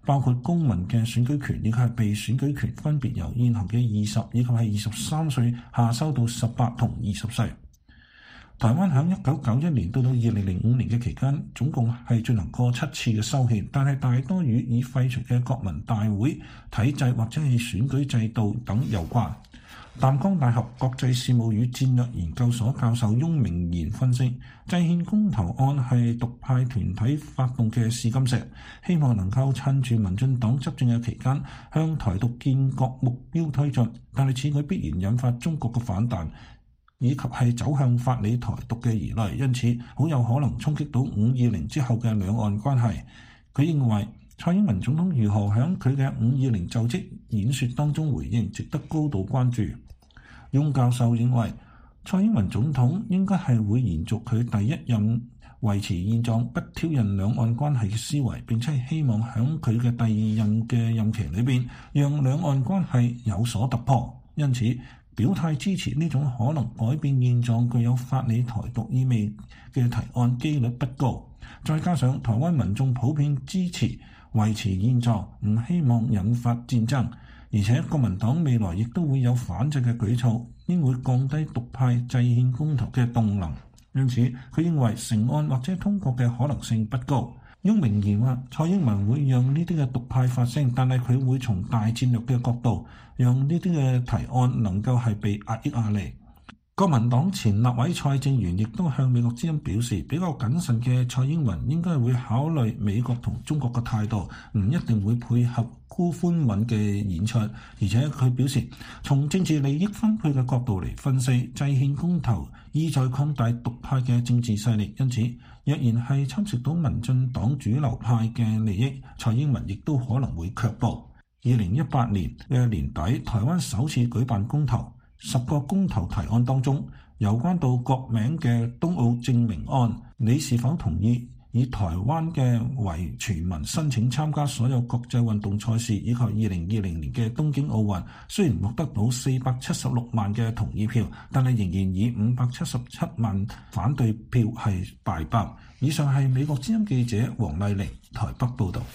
E: 包括公民嘅選舉權以及係被選舉權，分別由現行嘅二十以及係二十三歲下修到十八同二十歲。台灣喺一九九一年到到二零零五年嘅期間，總共係進行過七次嘅修憲，但係大多與已廢除嘅國民大會體制或者係選舉制度等有關。淡江大學國際事務與戰略研究所教授翁明賢分析，制憲公投案係獨派團體發動嘅試金石，希望能夠趁住民進黨執政嘅期間向台獨建國目標推進，但係此舉必然引發中國嘅反彈，以及係走向法理台獨嘅疑慮，因此好有可能衝擊到五二零之後嘅兩岸關係。佢認為蔡英文總統如何喺佢嘅五二零就職演說當中回應，值得高度關注。翁教授認為，蔡英文總統應該係會延續佢第一任維持現狀、不挑釁兩岸關係嘅思維，並且係希望喺佢嘅第二任嘅任期裏邊，讓兩岸關係有所突破。因此，表態支持呢種可能改變現狀、具有法理台獨意味嘅提案機率不高。再加上台灣民眾普遍支持維持現狀，唔希望引發戰爭。而且國民黨未來亦都會有反制嘅舉措，應會降低獨派制憲公投嘅動能。因此，佢認為成案或者通過嘅可能性不高。翁明賢話：蔡英文會讓呢啲嘅獨派發聲，但係佢會從大戰略嘅角度，讓呢啲嘅提案能夠係被壓抑壓力。國民黨前立委蔡正元亦都向美國之音表示，比較謹慎嘅蔡英文應該會考慮美國同中國嘅態度，唔一定會配合高寬穩嘅演出。而且佢表示，從政治利益分配嘅角度嚟分析，制憲公投意在擴大獨派嘅政治勢力，因此若然係侵蝕到民進黨主流派嘅利益，蔡英文亦都可能會卻步。二零一八年嘅年底，台灣首次舉辦公投。十個公投提案當中，有關到國名嘅東奧正名案，你是否同意以台灣嘅為全民申請參加所有國際運動賽事，以及二零二零年嘅東京奧運？雖然獲得到四百七十六萬嘅同意票，但係仍然以五百七十七萬反對票係敗北。以上係美國之音記者黃麗玲台北報導。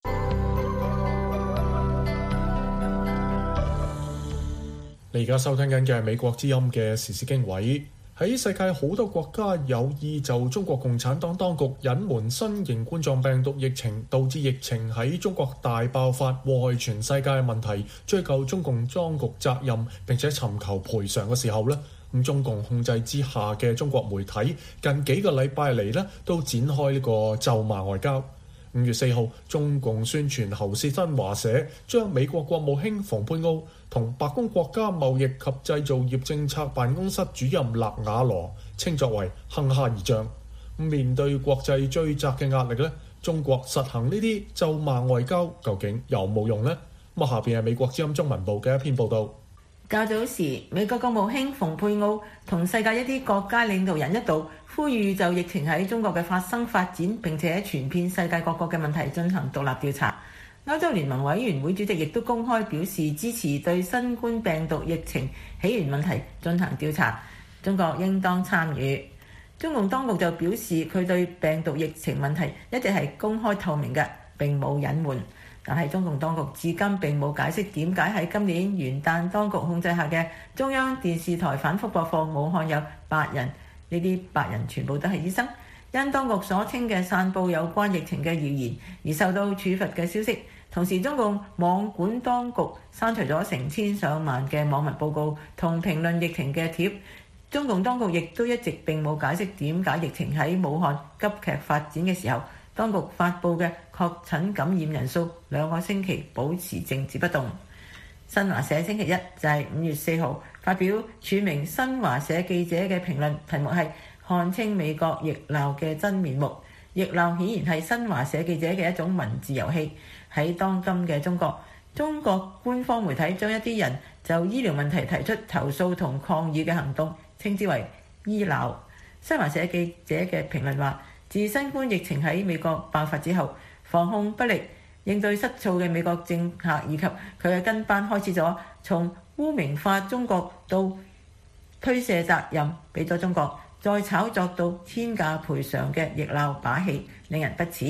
C: 你而家收聽緊嘅係美國之音嘅時事經緯。喺世界好多國家有意就中國共產黨當局隱瞞新型冠狀病毒疫情導致疫情喺中國大爆發禍害全世界嘅問題，追究中共當局責任並且尋求賠償嘅時候呢，咁中共控制之下嘅中國媒體近幾個禮拜嚟呢都展開呢個咒罵外交。五月四號，中共宣傳喉舌新華社將美國國務卿蓬佩奧同白宮國家貿易及製造業政策辦公室主任納瓦羅稱作為坑哈二將。面對國際追責嘅壓力呢，中國實行呢啲咒罵外交究竟有冇用呢？咁下邊係美國之音中文部嘅一篇報導。
D: 較早時，美國國務卿蓬佩奧同世界一啲國家領導人一道呼籲就疫情喺中國嘅發生發展，並且傳遍世界各國嘅問題進行獨立調查。歐洲聯盟委員會主席亦都公開表示支持對新冠病毒疫情起源問題進行調查，中國應當參與。中共當局就表示佢對病毒疫情問題一直係公開透明嘅，並冇隱瞞。但係中共當局至今並冇解釋點解喺今年元旦當局控制下嘅中央電視台反覆播放武漢有八人，呢啲八人全部都係醫生，因當局所稱嘅散佈有關疫情嘅謠言而受到處罰嘅消息。同時，中共網管當局刪除咗成千上萬嘅網民報告同評論疫情嘅貼。中共當局亦都一直並冇解釋點解疫情喺武漢急劇發展嘅時候，當局發布嘅確診感染人數兩個星期保持靜止不動。新華社星期一就係五月四號發表署名新華社記者嘅評論，題目係看清美國疫鬧嘅真面目。疫鬧顯然係新華社記者嘅一種文字遊戲。喺當今嘅中國，中國官方媒體將一啲人就醫療問題提出投訴同抗議嘅行動稱之為醫鬧。新華社記者嘅評論話，自新冠疫情喺美國爆發之後，防控不力、應對失措嘅美國政客以及佢嘅跟班開始咗從污名化中國到推卸責任俾咗中國，再炒作到天價賠償嘅疫鬧把戲，令人不齒。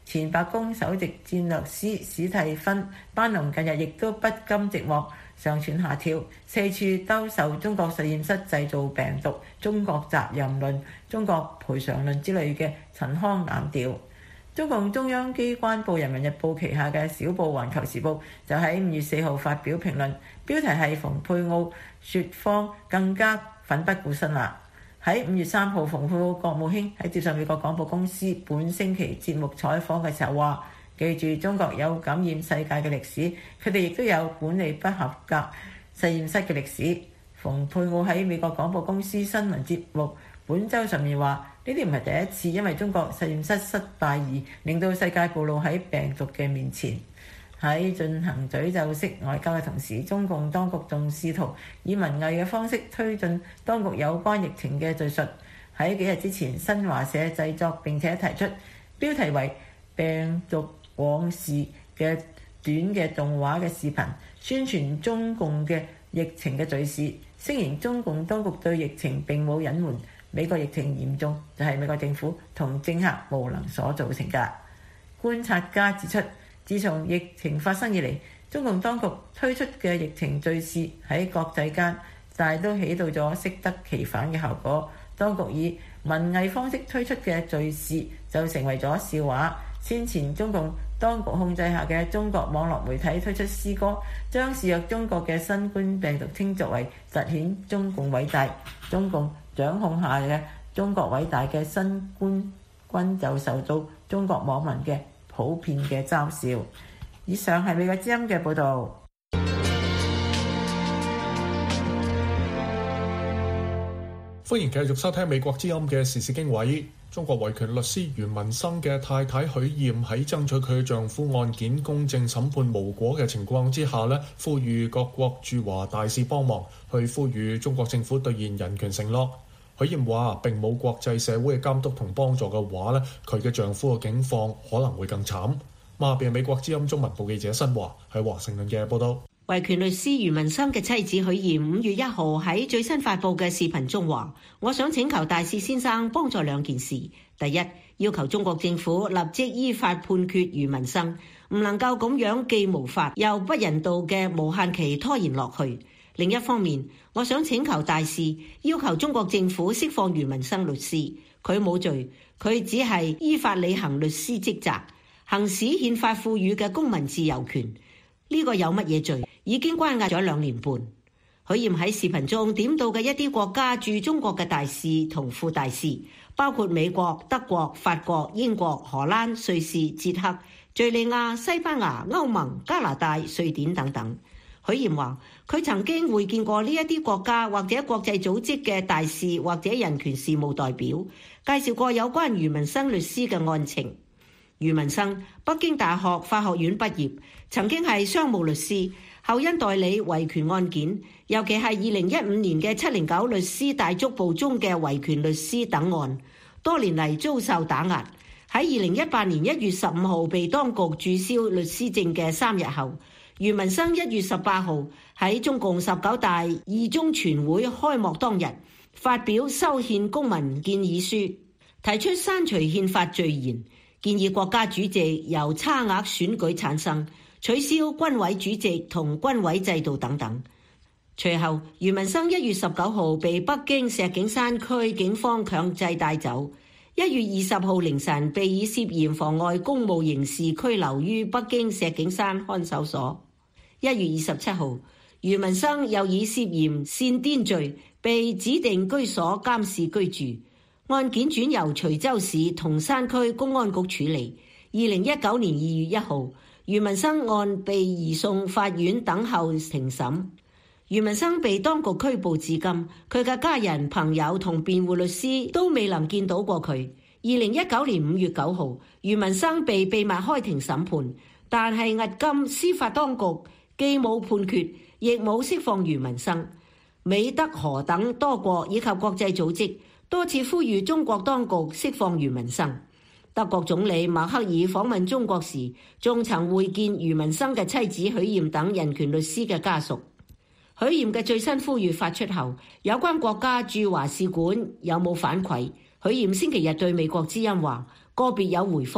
D: 前白宮首席戰略師史蒂芬班農近日亦都不甘寂寞，上竄下跳，四處兜售中國實驗室製造病毒、中國責任論、中國賠償論之類嘅陳腔濫調。中共中央機關報《人民日報》旗下嘅小報《環球時報》就喺五月四號發表評論，標題係蓬佩奧説謊更加奮不顧身啦。喺五月三號，蓬佩奧國務卿喺接受美國廣播公司本星期節目採訪嘅時候話：記住，中國有感染世界嘅歷史，佢哋亦都有管理不合格實驗室嘅歷史。蓬佩奧喺美國廣播公司新聞節目本週上面話：呢啲唔係第一次，因為中國實驗室失敗而令到世界暴露喺病毒嘅面前。喺進行詛咒式外交嘅同時，中共當局仲試圖以文藝嘅方式推進當局有關疫情嘅敘述。喺幾日之前，新華社製作並且提出標題為《病毒往事》嘅短嘅動畫嘅視頻，宣傳中共嘅疫情嘅敘事，聲言中共當局對疫情並冇隱瞞，美國疫情嚴重就係美國政府同政客無能所造成㗎。觀察家指出，自從疫情發生以嚟，中共當局推出嘅疫情敘事喺國際間大都起到咗適得其反嘅效果。當局以文藝方式推出嘅敘事就成為咗笑話。先前中共當局控制下嘅中國網絡媒體推出詩歌，將肆虐中國嘅新冠病毒稱作為凸顯中共偉大。中共掌控下嘅中國偉大嘅新冠軍就受到中國網民嘅普遍嘅嘲笑。以上係美國之音嘅報導。
C: 歡迎繼續收聽美國之音嘅時事經緯。中國維權律師余文生嘅太太許艷喺爭取佢丈夫案件公正審判無果嘅情況之下呢，呼籲各國駐華大使幫忙，去呼籲中國政府兌現人權承諾。許艷話並冇國際社會嘅監督同幫助嘅話呢，佢嘅丈夫嘅境況可能會更慘。馬邊美國之音中文部記者新華喺華盛頓嘅報道。
F: 維權律師余文生嘅妻子許艷五月一號喺最新發佈嘅視頻中話：我想請求大使先生幫助兩件事。第一，要求中國政府立即依法判決余文生，唔能夠咁樣既無法又不人道嘅無限期拖延落去。另一方面，我想請求大使要求中國政府釋放余文生律師，佢冇罪，佢只係依法履行律師職責，行使憲法賦予嘅公民自由權。呢個有乜嘢罪？已經關押咗兩年半。許艷喺視頻中點到嘅一啲國家駐中國嘅大使同副大使，包括美國、德國、法國、英國、荷蘭、瑞士、捷克、敘利亞、西班牙、歐盟、加拿大、瑞典等等。許艷話佢曾經會見過呢一啲國家或者國際組織嘅大使或者人權事務代表，介紹過有關余文生律師嘅案情。余文生北京大學法學院畢業，曾經係商務律師，後因代理維權案件，尤其係二零一五年嘅七零九律師大捉捕中嘅維權律師等案，多年嚟遭受打壓。喺二零一八年一月十五號被當局註銷律師證嘅三日後，余文生一月十八號喺中共十九大二中全會開幕當日發表修憲公民建議書，提出刪除憲法序言，建議國家主席由差額選舉產生，取消軍委主席同軍委制度等等。隨後，余文生一月十九號被北京石景山區警方強制帶走，一月二十號凌晨被以涉嫌妨礙公務刑事拘留於北京石景山看守所。一月二十七號，余文生又以涉嫌煽顛罪被指定居所監視居住。案件轉由徐州市銅山區公安局處理。二零一九年二月一號，余文生案被移送法院等候庭審。余文生被當局拘捕至今，佢嘅家人、朋友同辯護律師都未能見到過佢。二零一九年五月九號，余文生被秘密開庭審判，但係迄今司法當局既冇判決，亦冇釋放余文生。美、德、荷等多國以及國際組織多次呼籲中國當局釋放余文生。德國總理默克爾訪問中國時，仲曾會見余文生嘅妻子許艷等人權律師嘅家屬。許艷嘅最新呼籲發出後，有關國家駐華使館有冇反饋？許艷星期日對美國之音話，個別有回覆，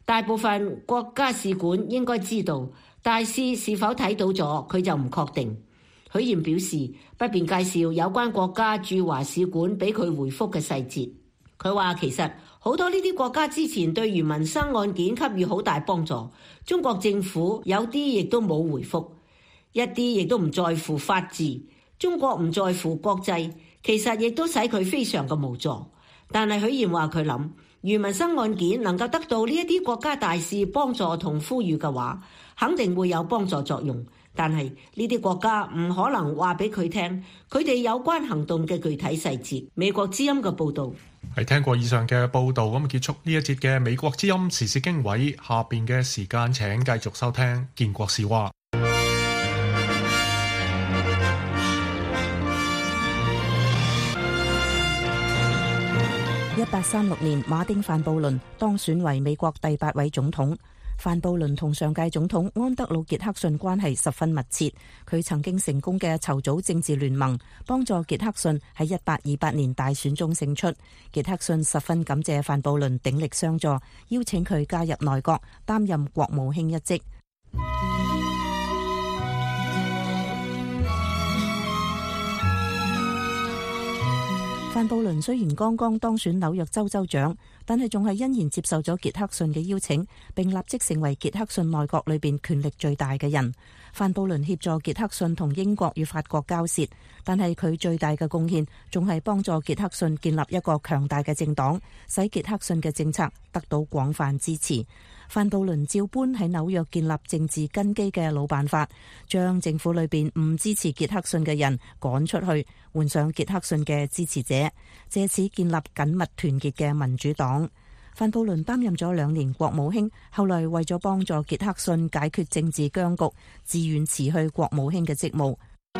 F: 大部分國家使館應該知道，大使是否睇到咗，佢就唔確定。許賢表示不便介紹有關國家駐華使館俾佢回覆嘅細節。佢話其實好多呢啲國家之前對余文生案件給予好大幫助，中國政府有啲亦都冇回覆，一啲亦都唔在乎法治。中國唔在乎國際，其實亦都使佢非常嘅無助。但係許賢話佢諗，余文生案件能夠得到呢一啲國家大使幫助同呼籲嘅話，肯定會有幫助作用。但係呢啲國家唔可能話俾佢聽，佢哋有關行動嘅具體細節。美國之音嘅報導。
C: 係聽過以上嘅報導，咁結束呢一節嘅美國之音時事經緯。下邊嘅時間請繼續收聽建國是話。
I: 一八三六年，馬丁范布倫當選為美國第八位總統。范布倫同上屆總統安德魯傑克遜關係十分密切，佢曾經成功嘅籌組政治聯盟，幫助傑克遜喺一八二八年大選中勝出。傑克遜十分感謝范布倫鼎力相助，邀請佢加入內閣，擔任國務卿一職。范布倫雖然剛剛當選紐約州州長，但係仲係欣然接受咗傑克遜嘅邀請，並立即成為傑克遜內閣裏邊權力最大嘅人。范布倫協助傑克遜同英國與法國交涉，但係佢最大嘅貢獻仲係幫助傑克遜建立一個強大嘅政黨，使傑克遜嘅政策得到廣泛支持。范布倫照搬喺紐約建立政治根基嘅老辦法，將政府裏邊唔支持傑克遜嘅人趕出去，換上傑克遜嘅支持者，借此建立緊密團結嘅民主黨。范布倫擔任咗兩年國務卿，後來為咗幫助傑克遜解決政治僵局，自願辭去國務卿嘅職務。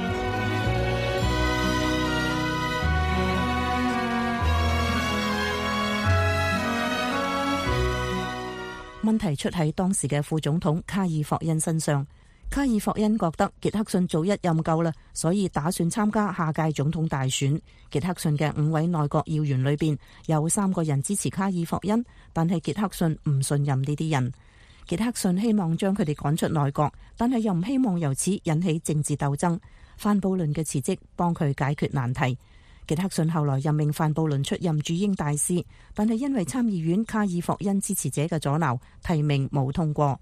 I: 問題出喺當時嘅副總統卡爾霍恩身上。卡爾霍恩覺得傑克遜做一任夠啦，所以打算參加下屆總統大選。傑克遜嘅五位內閣要員裏邊有三個人支持卡爾霍恩，但係傑克遜唔信任呢啲人。傑克遜希望將佢哋趕出內閣，但係又唔希望由此引起政治鬥爭。范布倫嘅辭職幫佢解決難題。傑克遜後來任命范布倫出任駐英大使，但係因為參議院卡爾霍恩支持者嘅阻撓，提名冇通過。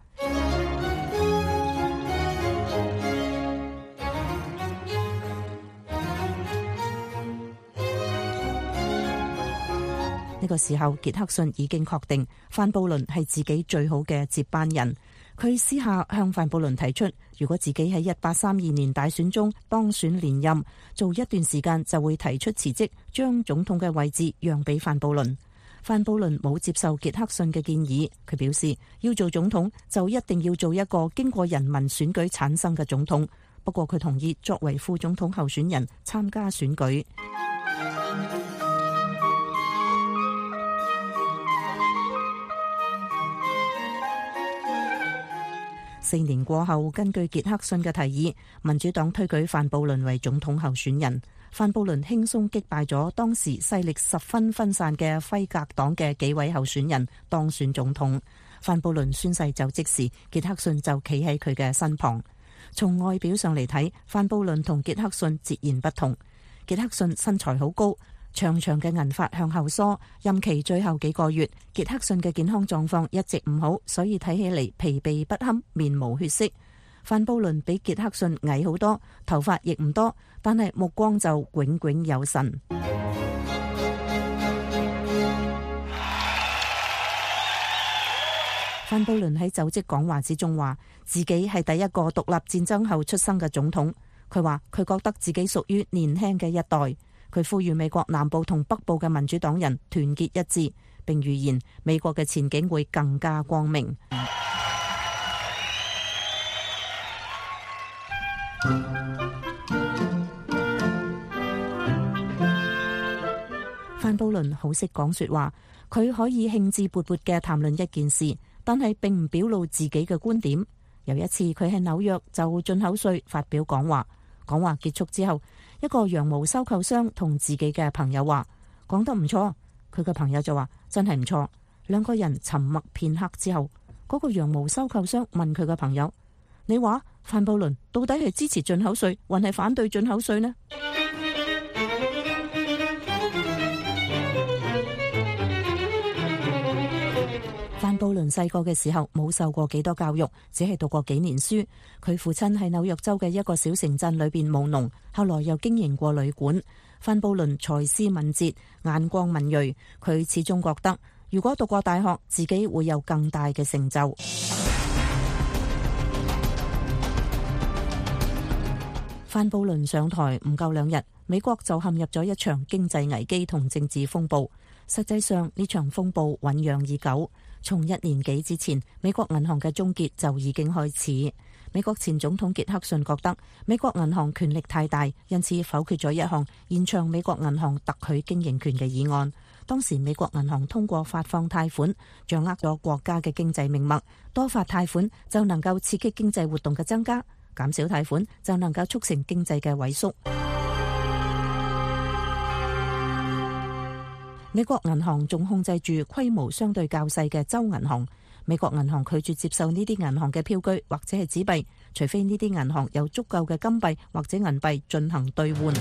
I: 呢個時候，傑克遜已經確定范布倫係自己最好嘅接班人。佢私下向范布倫提出，如果自己喺一八三二年大選中當選連任，做一段時間就會提出辭職，將總統嘅位置讓俾范布倫。范布倫冇接受傑克遜嘅建議，佢表示要做總統就一定要做一個經過人民選舉產生嘅總統。不過佢同意作為副總統候選人參加選舉。四年過後，根據傑克遜嘅提議，民主黨推舉范布倫為總統候選人。范布倫輕鬆擊敗咗當時勢力十分分散嘅輝格黨嘅幾位候選人，當選總統。范布倫宣誓就職時，傑克遜就企喺佢嘅身旁。從外表上嚟睇，范布倫同傑克遜截然不同。傑克遜身材好高，長長嘅銀髮向後梳，任期最後幾個月，傑克遜嘅健康狀況一直唔好，所以睇起嚟疲憊不堪，面無血色。范布倫比傑克遜矮好多，頭髮亦唔多，但係目光就炯炯有神。范布倫喺就職講話之中話，自己係第一個獨立戰爭後出生嘅總統。佢話佢覺得自己屬於年輕嘅一代。佢呼籲美國南部同北部嘅民主黨人團結一致，並預言美國嘅前景會更加光明。范布倫好識講說話，佢可以興致勃勃嘅談論一件事，但係並唔表露自己嘅觀點。有一次佢喺紐約就進口稅發表講話，講話結束之後，一個羊毛收購商同自己嘅朋友話講得唔錯，佢嘅朋友就話真係唔錯。 兩個人沉默片刻之後，嗰個羊毛收購商問佢嘅朋友：你話范布倫到底係支持進口稅，還係反對進口稅呢？范布倫細個嘅時候冇受過幾多教育，只係讀過幾年書。佢父親喺紐約州嘅一個小城鎮裏邊務農，後來又經營過旅館。范布倫才思敏捷，眼光敏銳，佢始終覺得如果讀過大學，自己會有更大嘅成就。范布倫上台唔夠兩日，美國就陷入咗一場經濟危機同政治風暴。實際上呢場風暴醞釀已久，從一年幾之前，美國銀行嘅終結就已經開始。美國前總統傑克遜覺得美國銀行權力太大，因此否決咗一項延長美國銀行特許經營權嘅議案。當時美國銀行通過發放貸款，掌握咗國家嘅經濟命脈，多發貸款就能夠刺激經濟活動嘅增加，減少貸款就能夠促成經濟嘅萎縮。美國銀行仲控制住規模相對較細嘅州銀行。美國銀行拒絕接受呢啲銀行嘅票據或者係紙幣，除非呢啲銀行有足夠嘅金幣或者銀幣進行兌換。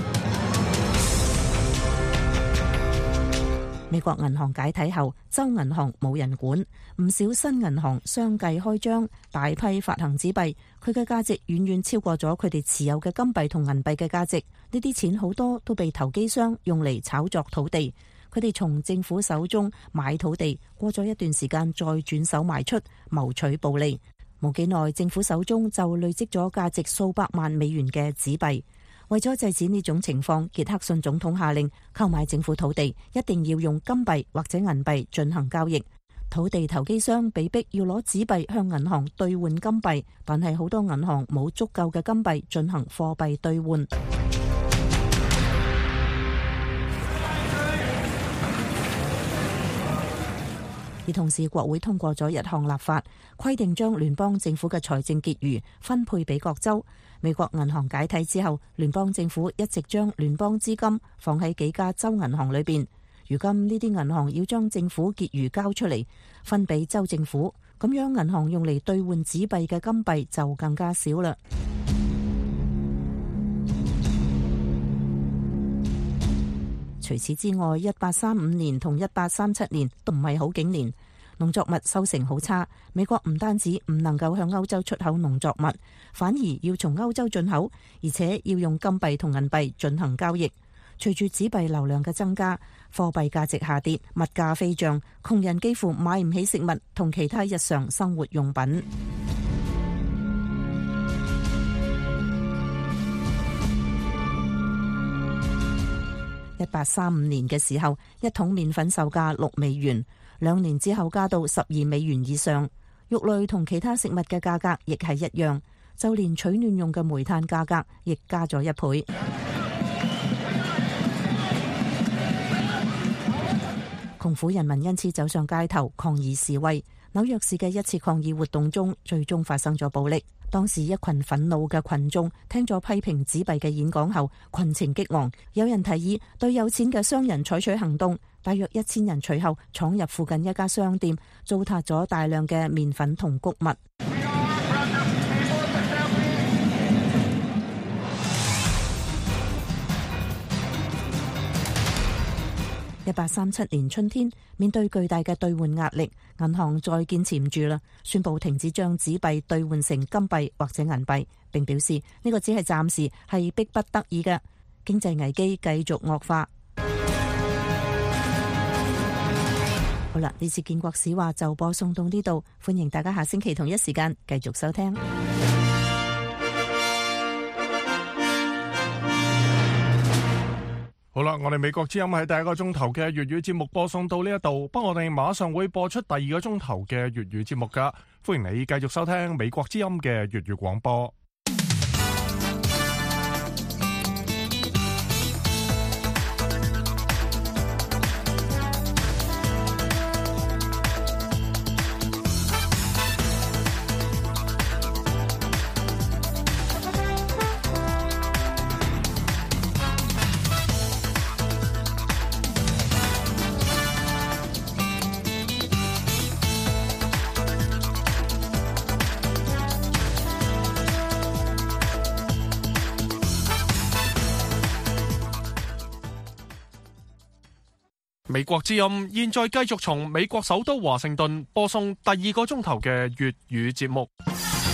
I: 美國銀行解體後，州銀行冇人管，唔少新銀行相繼開張，大批發行紙幣，佢嘅價值遠遠超過咗佢哋持有嘅金幣同銀幣嘅價值。呢啲錢好多都被投機商用嚟炒作土地。佢哋從政府手中買土地，過咗一段時間再轉手賣出，謀取暴利。冇幾耐，政府手中就累積咗價值數百萬美元嘅紙幣。為咗制止呢種情況，傑克遜總統下令購買政府土地一定要用金幣或者銀幣進行交易。土地投機商被逼要攞紙幣向銀行兌換金幣，但係好多銀行冇足夠嘅金幣進行貨幣兌換。而同時，國會通過咗一項立法，規定將聯邦政府嘅財政結餘分配俾各州。美國銀行解體之後，聯邦政府一直將聯邦資金放喺幾家州銀行裏邊。如今呢啲銀行要將政府結餘交出嚟，分俾州政府，咁樣銀行用嚟兌換紙幣嘅金幣就更加少啦。除此之外，一八三五年同一八三七年都唔係好景年，農作物收成好差。美國唔單止唔能夠向歐洲出口農作物，反而要從歐洲進口，而且要用金幣同銀幣進行交易。隨住紙幣流量嘅增加，貨幣價值下跌，物價飛漲，窮人幾乎買唔起食物同其他日常生活用品。一八三五年嘅時候，一桶麵粉售價六美元，兩年之後加到十二美元以上。肉類同其他食物嘅價格亦係一樣，就連取暖用嘅煤炭價格亦加咗一倍。窮苦人民因此走上街頭抗議示威。紐約市嘅一次抗議活動中，最終發生咗暴力。當時一群憤怒嘅群眾聽咗批評紙幣嘅演講後，群情激昂，有人提議對有錢嘅商人採取行動。大約一千人隨後闖入附近一家商店，糟蹋咗大量嘅麵粉同穀物。一八三七年春天，面對巨大嘅兌換壓力，銀行再堅持唔住啦，宣布停止將紙幣兌換成金幣或者銀幣，並表示呢個只係暫時，係逼不得已嘅。經濟危機繼續惡化。好啦，呢次建國史話就播送到呢度，歡迎大家下星期同一時間繼續收聽。
A: 好啦，我哋美國之音喺第一個鐘頭嘅粵語節目播送到呢一度，不過我哋馬上會播出第二個鐘頭嘅粵語節目噶，歡迎你繼續收聽美國之音嘅粵語廣播。 美國之音現在繼續從美國首都華盛頓播送第二個鐘頭嘅粵語節目。